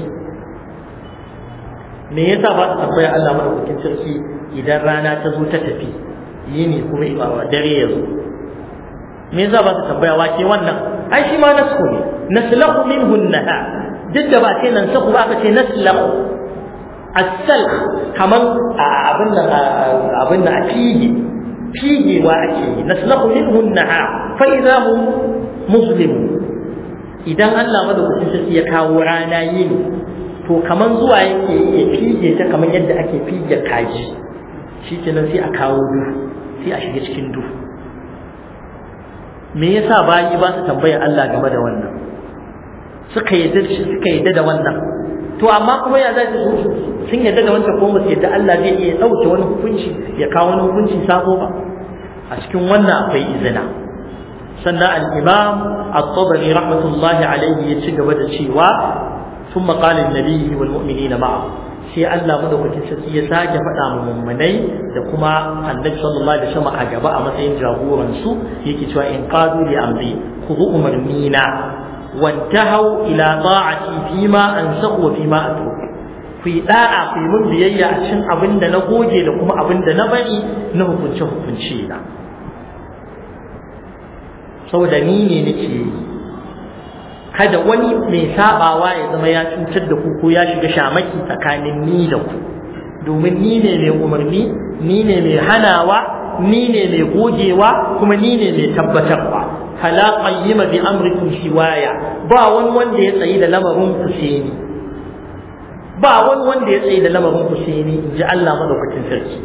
me yasa ba su tambaya Allah madaukakin sarki idan rana ta zo ta tafi yini kuma ibawa dare ya zo me yasa ba su tambaya wake wannan ai shi ma nasu ne naslahu minhu an-nahar duk da ba ce nan saku ba aka ce naslahu as-salh kaman abin da figewa ake yi naslahu minhu an-nahar fa idha hum muslimun idan Allah madaukakin sarki ya kawo rana yini to kaman zuwa yake ya fige ta kaman yadda ake fige kaji shi kenan sai a kawo duhu sai a shiga cikin duhu me yasa bayi ba su tambayar Allah game da wannan suka yadda da wannan to amma kuma ya zai sun yadda da wancan ko musu yadda Allah zai iya dauke wani hukunci ya kawo wani hukunci sabo ba a cikin wannan akwai izina sannan al-imam at-tabari rahmatullahi alayhi ya ci gaba da cewa thumma qala an-nabiy wal mu'minina ma'a sai Allah madaukakin sarki ya sake faɗa mu mummunai da kuma annabi sallallahu alaihi wasallam a gaba a matsayin jagoran su yake cewa in qadu li amri khudhu umarnina wantahu ila ta'ati fima ansaqu wa fima atruk ku yi da'a ku yi mun biyayya a cikin abinda na goge da kuma abinda na bari na hukunce na saboda ni ne nake kada wani mai sabawa ya zama ya cutar da ku ko ya shiga shamaki tsakanin ni da ku domin ni ne mai umarni ni ne mai hanawa ni ne mai gogewa kuma ni ne mai tabbatarwa fala qayyima bi amrikum siwaya ba wani wanda ya tsayi da lamarin ku sai ni ba wani wanda ya tsayi da lamarin ku sai ni inji Allah madaukakin sarki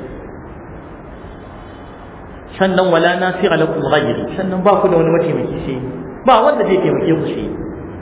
sannan wala nasira lakum ghayri sannan ba ku da wani mataimaki sai ni ba wanda zai taimake ku sai ni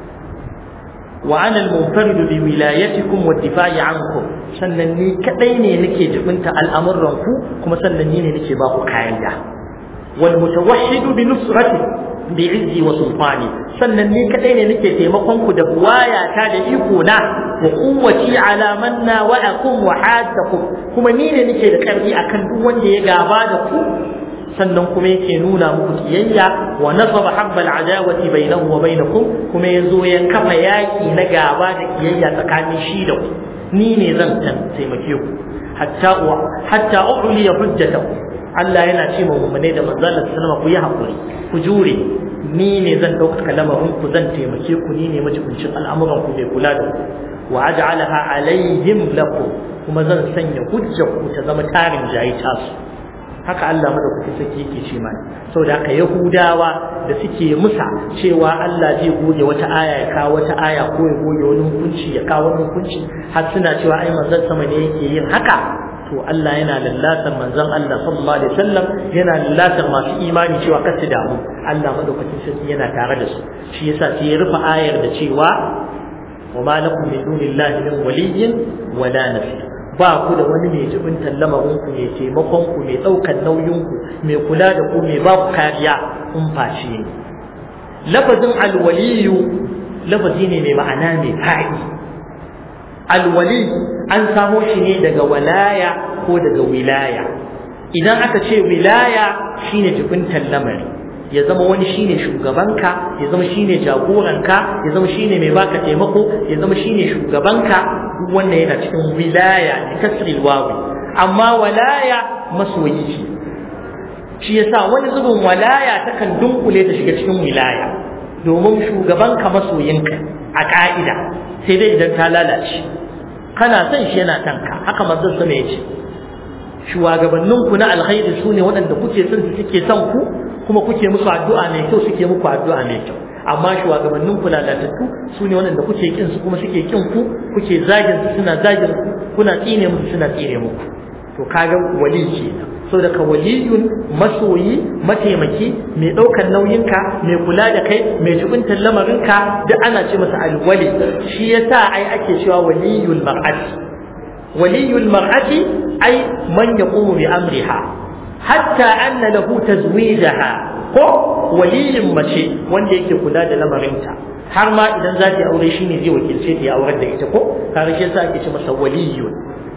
wa ana al-munfarid bi wilayatikum wa difa'i ankum sannan ni kadai ne nake jibinta al'amuran ku kuma sannan ni ne nake ba ku kariya wal mutawahhid bi nusrati bi izzi wa sultani sannan ni kadai ne nake taimakon ku da buwaya ta da iko na wa quwwati ala manna wa akum wa haddakum kuma ni ne nake da karfi akan duk wanda ya gaba da ku sannan kuma yake nuna muku kiyayya wa nasaba habbal adawati bainahu wa bainakum kuma yazo ya kafa yaki na gaba da kiyayya tsakanin shi da ku ni ne zan taimake ku hatta uliya hujjatahu Allah yana ce mu mu'mine da manzon Allah sallama ku yi hakuri ku jure ni ne zan dauka lamarin ku zan taimake ku ni ne majibincin al'amuran ku bai kula da ku wa aj'alaha alaihim lakum kuma zan sanya hujjar ku ta zama tarin jayi tasu haka Allah madaukakin sarki yake ce mana saboda haka yahudawa da suke musa cewa Allah zai goge wata aya ya kawo wata aya ko ya goge wani hukunci ya kawo wani hukunci har suna cewa ai manzon sama ne yake yin haka to Allah yana lallatar manzon Allah sallallahu alaihi wasallam yana lallatar masu imani cewa kar su damu Allah madaukakin sarki yana tare da su shi yasa sai ya rufe ayar da cewa wa ma lakum min dunillahi min waliyyin wala nasir ba ku da wani mai jibintar lamarinku mai taimakonku mai ɗaukar nauyinku mai kula da ku mai ba ku kariya kun fashe ne lafazin alwaliyu lafazi ne mai ma'ana mai fa'i alwali an samo shi ne daga walaya ko daga wilaya idan aka ce wilaya shine jibintar lamari ya zama wani shine shugabanka ya zama shine jagoranka ya zama shine mai baka taimako ya zama shine shugabanka duk wannan yana cikin wilaya da kasril wawi amma walaya masoyi shi yasa wani zubin walaya takan dunkule ta shiga cikin wilaya domin shugabanka masoyinka a ka'ida sai dai idan ta lalace kana son shi yana tanka haka manzon sama yace shugabanninku na alkhairi sune waɗanda kuke son su suke son ku kuma kuke musu addu'a mai kyau suke muku addu'a mai kyau amma shugabannin ku lalatattu su ne waɗanda kuke kin su kuma suke kin ku kuke zagin su suna zagin ku kuna tsine musu suna tsine muku to kaga wali ce so daga waliyun masoyi mataimaki mai ɗaukar nauyinka mai kula da kai mai jibintar lamarinka da ana ce masa alwali shi yasa ai ake cewa waliyul mar'ati ai man yaqumu bi amriha hatta anna lahu tazwijaha ko waliyin mace wanda yake kula da lamarinta har ma idan za ta aure shine zai wakilce ta aurar da ita ko kare shi yasa ake ce masa waliyun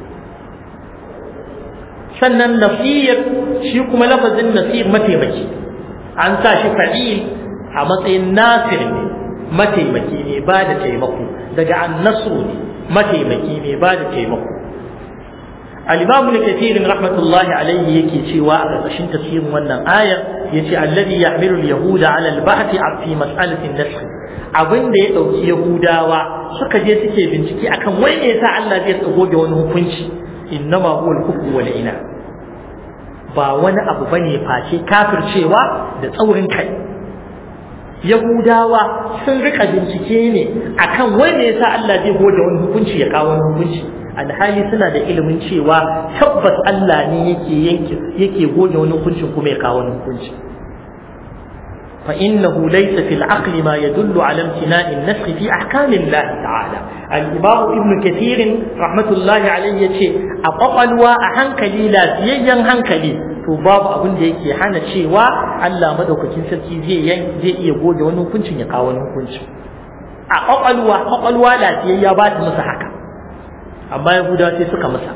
sannan nasir shi kuma lafazin nasir mataimaki an sa shi fa'il a matsayin nasir ne mataimaki ne ba da taimako daga an-nasr ne mataimaki ne ba da taimako al-imam al-kathir rahmatullahi alayhi yake cewa a ƙarƙashin tafsirin wannan ayar yace alladhi ya'milu al-yahuda 'ala al-bahth fi mas'alati an-nasakh abinda ya dauki yahudawa suka je suke bincike akan wai ne yasa Allah zai goge wani hukunci innama huwa al-kufru wal ina ba wani abu bane face kafircewa da tsaurin kai yahudawa sun rika bincike ne akan wai ne yasa Allah zai goge wani hukunci ya kawo wani hukunci alhali suna da ilimin cewa tabbas Allah ne yake goge wani hukuncin kuma ya kawo wani hukunci fa innahu laysa fil aqli ma yadullu ala imtina'i an-nasakh fi ahkam Allah ta'ala al-imam ibn kathir rahmatullahi alayhi yace a kwakwalwa a hankali lafiyayyen hankali to babu abin da yake hana cewa Allah madaukakin sarki zai iya goge wani hukuncin ya kawo wani hukunci a kwakwalwa lafiyayya ba ta masa haka amma yahudawa sai suka masa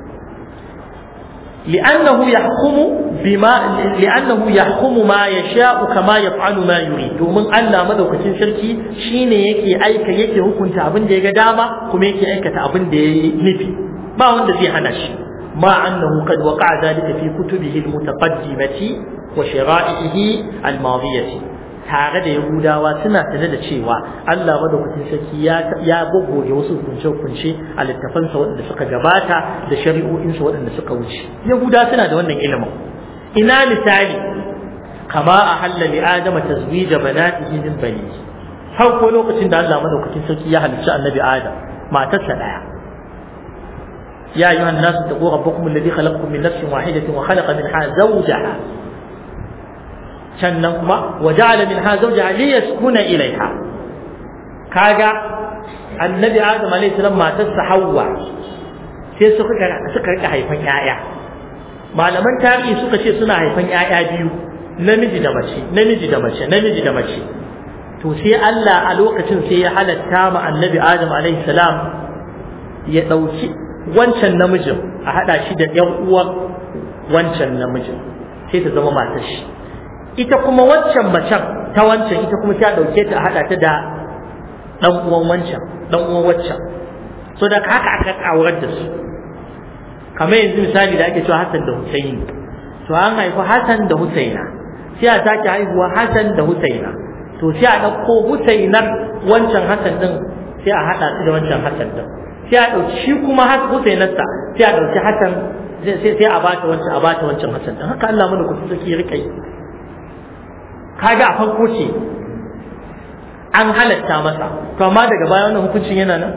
li'annahu yahkumu ma yasha'u kama yaf'alu ma yurid domin Allah madaukakin sarki shine yake hukunta abin da ya ga dama kuma yake aikata abin da ya nufi ba wanda zai hana shi ma annahu qad waqa'a dhalika fi kutubihi al-mutaqaddimati wa shara'ihi al-madiyati tare da yahudawa suna sanar da cewa Allah madaukakin sarki ya goggoge wasu hukunce a littafansa waɗanda suka gabata da shari'o'insa waɗanda suka wuce yahudawa suna da wannan ilimin ina misali kama ahalla li adama tazwija banatihi min bani har ko lokacin da Allah madaukakin sarki ya halicci annabi Adam matarsa daya ya ayyuhan nasu taqu rabbakum alladhi khalaqakum min nafsin wahidatin wa khalaqa minha zawjaha sannan kuma waja'ala minha zawjaha liyaskuna ilayha kaga annabi Adam alayhi salam matarsa Hawwa sai suka rika haifan yaya malaman tarihi suka ce suna haifan yaya biyu namiji da mace to sai Allah a lokacin sai ya halatta ma annabi Adam alayhi salam ya dauki wancan namijin a hada shi da ƴan uwan wancan namijin sai ta zama matar shi ita kuma waccan macen ta wancan ita kuma ta dauke ta hada ta da dan uwan wancan dan uwan waccan so da haka aka aurar da su kamar yanzu misali da ake cewa Hassan da Husaini to an haifi Hassan da Husaina sai a sake haihuwa Hassan da Husaina to sai a dauko Husainar wancan Hassan din sai a hada su da wancan Hassan din sai a dauki shi kuma Husainarsa sai a dauki Hassan sai a bata wancan Hassan din haka Allah mana ku saki rika yi kaga a farko ce an halatta masa to amma daga baya wannan hukuncin yana nan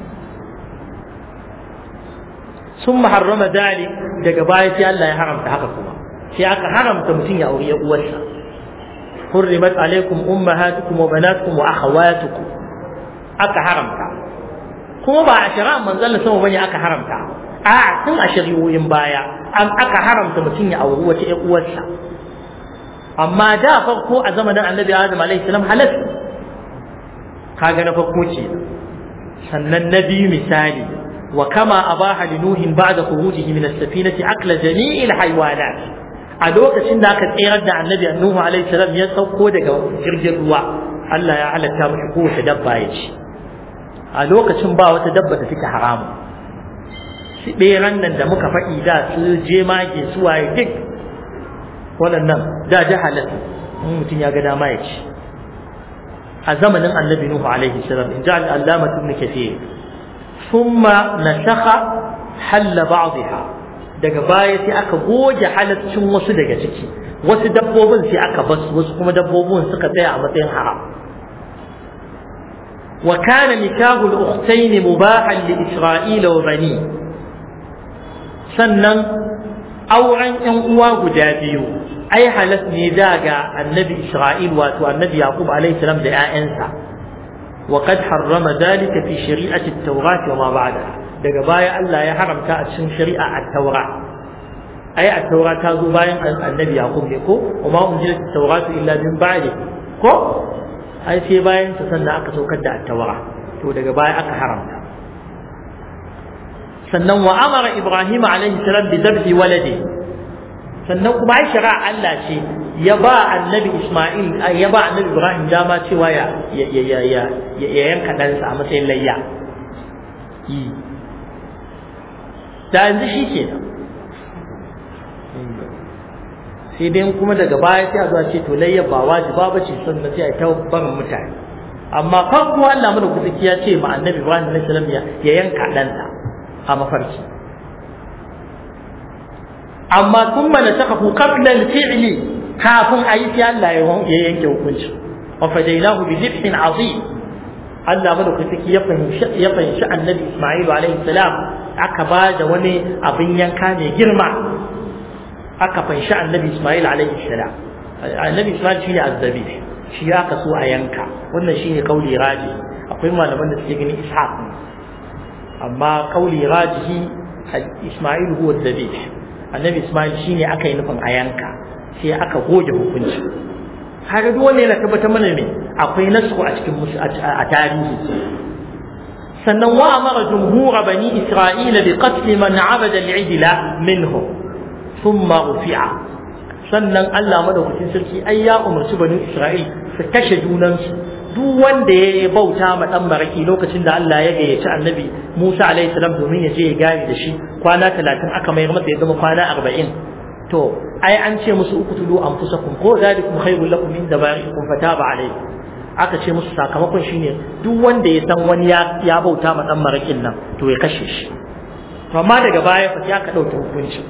sun harrama dalik daga baya sai Allah ya haramta haka kuma sai aka haramta mutum ya aure uwarsa hurrimat alaikum ummahatukum wa banatukum wa akhawatukum aka haramta kuma ba a shari'ar manzon Allah sama bane aka haramta a tun a shari'o'in baya aka haramta mutum ya aure wata uwarsa amma da farko a zamanin annabi Adam alaihi salam halal kaga na farko ce sannan na biyu misali wa kama abaha li nuhin ba'da khurujihi min as-safinati akla jami'il haywanat a lokacin da aka tsirar da annabi Nuhu alaihi salam ya sauko daga jirgin ruwa Allah ya halatta mishi kowace dabba ya ci a lokacin ba wata dabba da take haramu shi beran nan da muka faɗi da su jemage su waye duk waɗannan da jahalatu mutum ya ga dama ya ci a zamanin annabi Nuhu alaihi salam in ja al-allama ibn kathir thumma nasakha halla ba'dha daga baya sai aka goge halaccin wasu daga ciki wasu dabbobin sai aka basu wasu kuma dabbobin suka tsaya a matsayin haram wa kana nikahu al-ukhtayn mubahan li isra'ila wa bani sannan auren ƴan uwa guda biyu ai halas ne daga annabi Isra'il wato annabi Yaqub alayhi salam da ƴaƴansa wa qad harrama dalika fi shari'ati at-taurat wa ma ba'daha daga baya Allah ya haramta a cikin shari'a at-taura ai at-taura ta zo bayan annabi Yaqub ne ko kuma unjilat at-taurat illa min ba'di ko ai sai bayan sa sannan aka saukar da at-taura to daga baya aka haramta sannan wa amara Ibrahim alayhi salam bi dhabhi waladi sannan kuma ai shari'a Allah ce ya ba annabi Isma'il ya ba annabi Ibrahim dama cewa ya yanka ɗansa a matsayin layya da yanzu shi ke sai dai kuma daga baya sai a zuwa ce to layya ba wajiba bace sannan sai a ta barin mutane amma farko Allah mu da kuɗi ya ce ma annabi Ibrahim alaihi salam ya yanka ɗansa a mafarki amma kuma na saka qabla al-fi'li kafin ayi sai Allah ya yanke hukunci wa fadainahu bi dhibhin azim Allah mu da kuɗi ya fahimci annabi Isma'il alaihi salam aka ba da wani abin yanka mai girma aka fanshi annabi Isma'il alaihi salam annabi Isma'il shine azzabi shi aka so a yanka wannan shine kauli raji akwai malaman da suke gani ishaq amma kauli rajihi Isma'il huwa azzabi annabi Isma'il shine aka yi nufin a yanka sai aka goge hukunci kaga duk wanda yana tabbatar mana me akwai nasu a cikin a tarihi sannan wa amara jumhur bani isra'ila bi qatl man 'abada al-'idla minhum thumma rufi'a sannan Allah madaukakin sarki ai ya umarci bani Isra'il su kashe junansu duk wanda ya bauta ma dan maraki lokacin da Allah ya gayyaci annabi Musa alaihi salam domin ya je ya gari da shi kwana 30 aka mayar masa ya zama kwana 40 to ai an ce musu uqtulu anfusakum ko zalikum khayrul lakum inda bari'ikum fataba alaykum aka ce musu sakamakon shine duk wanda ya san wani ya bauta ma dan marakin nan to ya kashe shi amma daga baya fa sai aka dauke hukunci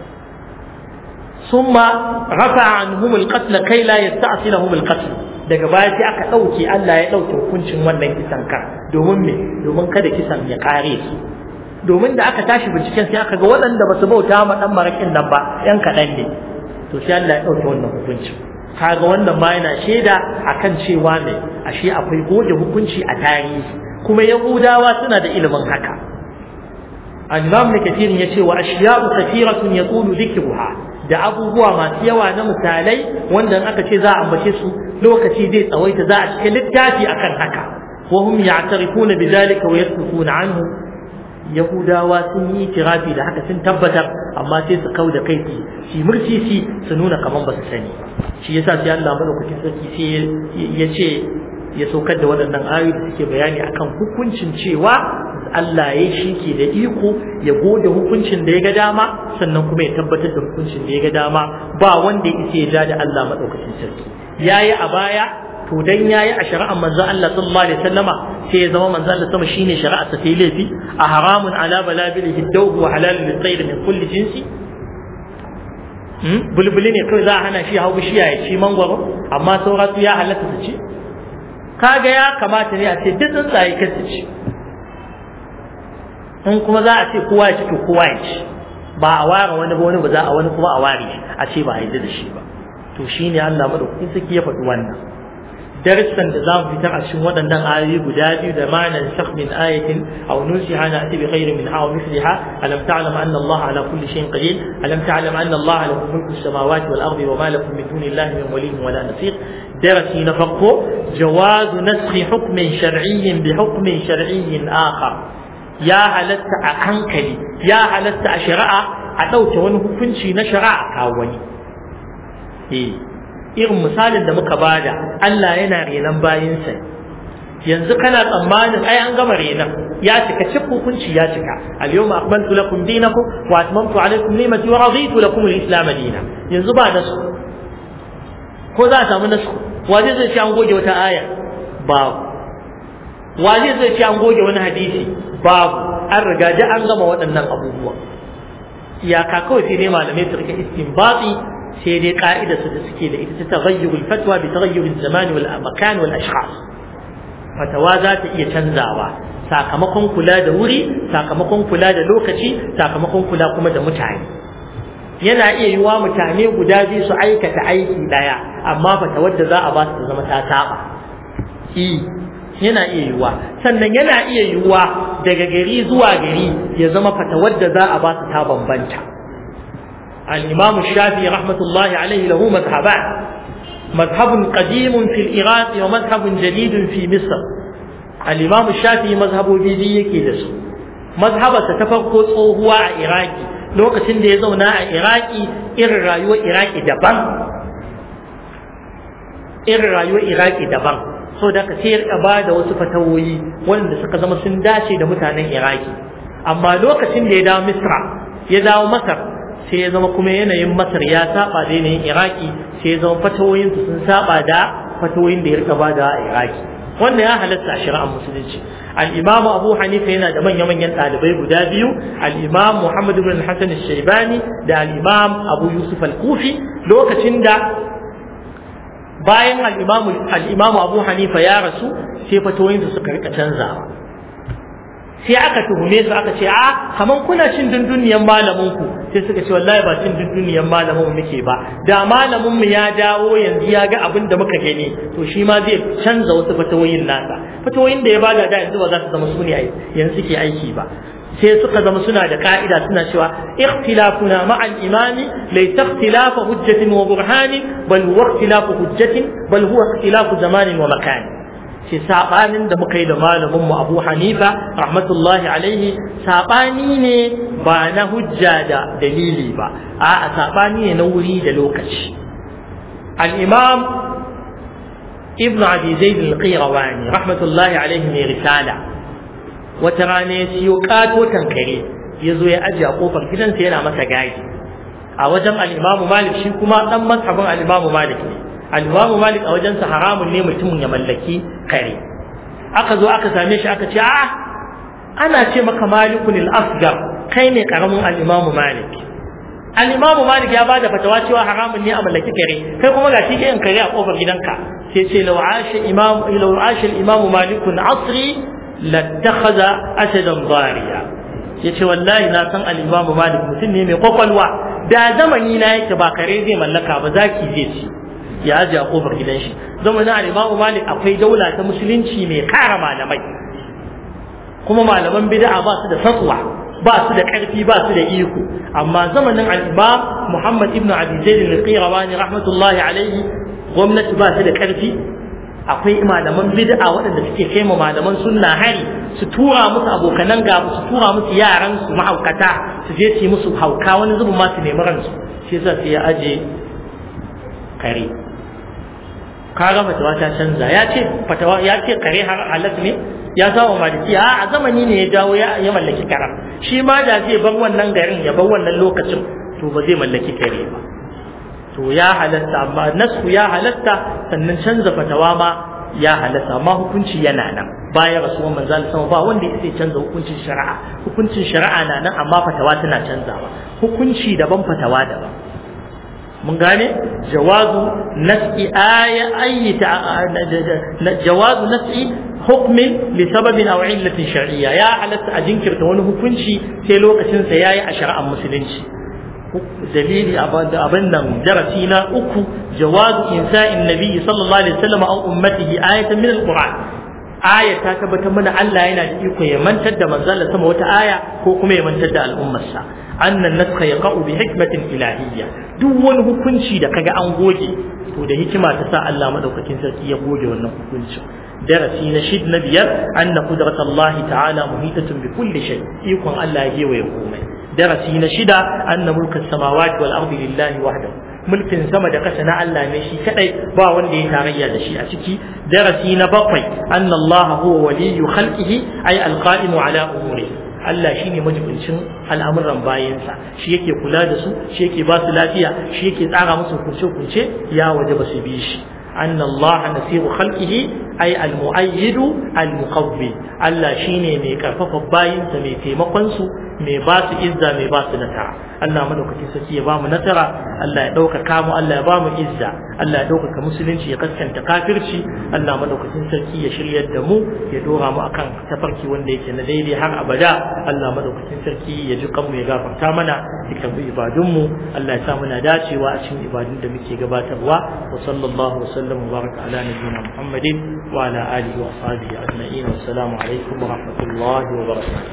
ثم رفع عنهم القتل كي لا يستعصلهم القتل daga baya sai aka dauke Allah ya dauke hukuncin wannan kisan ka domin kada kisan ya kare su domin da aka tashi binciken sai aka ga waɗanda basu bauta ma dan marakin nan ba yan kadan ne to sai Allah ya dauke wannan hukunci kaga wannan ma yana shaida akan cewa ne ashe akwai goge hukunci a tarihi kuma yahudawa suna da ilimin haka al-imam al-kathir yace wa ashiya'u kathiratun yaqulu dhikruha da abubuwa masu yawa na misalai wanda aka ce za a ambace su lokaci zai tsawaita za a cikin littafi akan haka wa hum ya'tarifuna bidhalika wa yasfuna anhu yahudawa sun yi itirafi da haka sun tabbatar amma sai su kauda kai su murtisi su nuna kaman ba su sani shi yasa sai Allah madaukakin sarki sai ya ce ya saukar da waɗannan ayoyi da suke bayani akan hukuncin cewa Allah ya shi ke da iko ya gode hukuncin da ya ga dama sannan kuma ya tabbatar da hukuncin da ya ga dama ba wanda ya isa ya ja da Allah madaukakin sarki yayi a baya to dan yayi a shari'ar manzo Allah sallallahu alaihi wasallama sai ya zama manzo Allah sama shine shari'ar ta sai laifi a haramun ala balabilihi dawb wa halal lit-tayr min kulli jinsi bulbuli ne kai za a hana shi hau bishiya ya ci mangwaro amma sauratu ya halatta su ci kaga ya kamata ne a ce duk tsuntsaye kasu ci in kuma za a ce kowa ya ci to kowa ya ci ba a ware wani ba wani ba za a wani kuma a ware shi a ce ba a yi da shi ba to shine Allah madaukakin sarki ya faɗi wannan darussan da zamu fitar a cikin waɗannan ayoyi guda biyu da ma'anar shakh min ayatin aw nusiha na'ti bi khairin minha aw mithliha alam ta'lam anna Allah ala kulli shay'in qadir alam ta'lam anna Allah lahu mulku as-samawati wal ardi wa ma lakum min duni Allah min waliyyin wala nasir darasi na farko jawazu naskhi hukmin shar'iyyin bi hukmin shar'iyyin akhar ya halatta a hankali ya halatta a shari'a a ɗauke wani hukunci na shari'a kawo wani irin misalin da muka bada Allah yana renon bayinsa yanzu kana tsammanin ai an gama renon ya cika cik hukunci ya cika al-yawma akmaltu lakum dinakum wa atmamtu alaykum ni'mati wa raditu lakum al-islam dinan yanzu ba nasu ko za a samu nasu waje zai ce an goge wata aya babu waje zai ce an goge wani hadisi babu an riga da an gama waɗannan abubuwa iyaka kawai sai dai malamai su rika istinbati sai dai ka'ida su da suke da ita ta taghayyurul fatwa bi taghayyuril zaman wal makan wal ashkhas fatawa za ta iya canzawa sakamakon kula da wuri sakamakon kula da lokaci sakamakon kula kuma da mutane yana iya yiwa mutane guda biyu su aikata aiki daya amma fatawar da za a ba su zama ta saba yana iya yiwuwa sannan yana iya yiwuwa daga gari zuwa gari ya zama fatawar da za a ba su ta bambanta al-imam shafi'i rahmatullahi alaihi lahu madhhaban madhhabun qadimun fi al-iraq wa madhhabun jadidun fi misr al-imam shafi'i madhhabobi biyu yake da su madhhabarsa ta farko tsohuwa a iraki lokacin da ya zauna a iraki irin rayuwar iraki daban so da ka sai ya ba da wasu fatawoyi wanda suka zama sun dace da mutanen Iraki amma lokacin da ya dawo Misra ya dawo Masar sai ya zama kuma yanayin Masar ya saba da yanayin Iraki, sai ya zama fatawoyin su sun saba da fatawoyin da ya rika bada a Iraki. Wannan ya halatta a shari'ar musulunci. Al-Imam Abu Hanifa yana da manya-manyan ɗalibai guda biyu, al-Imam Muhammad ibn Hassan al-Shaybani da al-Imam Abu Yusuf al-Kufi. Lokacin da bayan al-Imam Abu Hanifa ya rasu, sai fatawoyin su suka rika canzawa. Sai aka tuhume su aka ce kaman kuna cin dunduniyan malamin ku, sai suka ce wallahi ba cin dunduniyan malamin mu muke ba, da malamin mu ya dawo yanzu ya ga abin da muka gani to shi ma zai canza wasu fatawoyin nasa. Fatawoyin da ya bada da yanzu ba za su zama su ne yanzu suke aiki ba. sai suka zama suna da ka'ida suna cewa ikhtilafuna ma'al imami laysa ikhtilafu hujjatin wa burhanin bal huwa ikhtilafu hujjatin bal huwa ikhtilafu zamanin wa makanin. ce sabanin da muka yi da malamin mu Abu Hanifa rahmatullahi alaihi sabani ne ba na hujja da dalili ba, a'a sabani ne na wuri da lokaci. al-Imam Ibn Abi Zayd al-Qayrawani rahmatullahi alaihi ne risala wata rana ya siyo katotan kare ya zo ya ajiye a kofar gidansa yana masa gadi a wajen al-Imam Malik, shi kuma dan mazhabin al-Imam Malik ne. al-Imam Malik a wajensa haramun ne mutumin ya mallaki kare. Aka zo aka same shi aka ce ana ce maka Malikun al-Asghar, kai ne karamin al-Imam Malik. al-Imam Malik ya bada fatawa cewa haramun ne a mallaki kare, kai kuma ga shi kayan kare a kofar gidanka. sai ce law asha al-Imam Malikun asri lattakhadha asadan dariya. yace wallahi na san al-Imam Malik mutum ne mai kwakwalwa, da zamani na yake ba kare zai mallaka ba zaki zai ci ya aje a kofar gidan shi. Zamanin al-Imam Malik akwai daula ta musulunci mai kara malamai, kuma malaman bid'a ba su da fatwa, ba su da karfi, ba su da iko. Amma zamanin al-Imam Muhammad ibn Abi Zayd al-Qayrawani rahmatullahi alaihi gwamnati ba su da karfi, akwai malaman bid'a waɗanda suke kai ma malaman sunna hari, su tura musu abokanan gaba, su tura musu yaran su mahaukata su je su yi musu hauka, wani zubin ma su nemi ransu. shi yasa sai ya aje kare. kaga fatawa ta canza, ya ce kare har halat ne, ya sa wa maliki a zamani ne ya dawo ya mallaki kara. shi ma da zai bar wannan garin ya bar wannan lokacin to ba zai mallaki kare ba. to ya halatta, amma nasu ya halatta, sannan canza fatawa ma ya halatta, amma hukunci yana nan. bayan rasuwan manzon sama ba wanda yake canza hukuncin shari'a. hukuncin shari'a na nan, amma fatawa tana canzawa. hukunci daban, fatawa daban. mun gane jawazu nas'i jawazu nas'i hukmin li sababin aw illatin shar'iyya. ya halatta a jinkirta wani hukunci sai lokacin sa yayi a shari'ar musulunci. dalili abin nan darasi na 3 jawazu insa'in nabi sallallahu alaihi wasallam aw ummatihi ayatan min alquran. aya ta tabbatar mana Allah yana da iko ya mantar da manzon sama wata aya ko kuma ya mantar da al'ummarsa. annan naskha yaqa'u bi hikmatin ilahiyya. duk wani hukunci da kaga an goge to da hikima ta sa Allah madaukakin sarki ya goge wannan hukuncin. darasi na 5 anna qudratullahi ta'ala muhitatun bi kulli shay. ikon Allah ya gewaye komai. darasi na 6 anna mulku samawati wal ardi lillahi wahdahu. mulkin sama da kasa na Allah ne shi kadai, ba wanda ya tarayya da shi a ciki. darasi na 7 anna Allah huwa waliyyu khalqihi ay alqa'imu ala umuri. Allah shine majibincin al'amuran bayinsa, shi yake kula da su, shi yake ba su lafiya, shi yake tsara musu kunce ya waje ba su bi shi. anna Allah nasiru khalqihi ay al-mu'ayyidu al-muqawwi. Allah shine mai karfafa bayinsa, mai taimakon su, mai ba su izza, mai ba su nasara. Allah madaukakin sarki ya ba mu nasara, Allah ya ɗaukaka mu, Allah ya ba mu izza, Allah ya ɗaukaka musulunci, ya kaskanta kafirci. Allah madaukakin sarki ya shiryar da mu, ya dora mu akan tafarki wanda yake na daidai har abada. Allah madaukakin sarki ya ji kanmu, ya gafarta mana dukkan ibadun mu. Allah ya sa muna dacewa a cikin ibadun da muke gabatarwa. Wa sallallahu wa sallam wa baraka ala nabiyyina Muhammadin wa ala alihi wa ashabihi ajma'in. Wassalamu alaikum wa rahmatullahi wa barakatuh.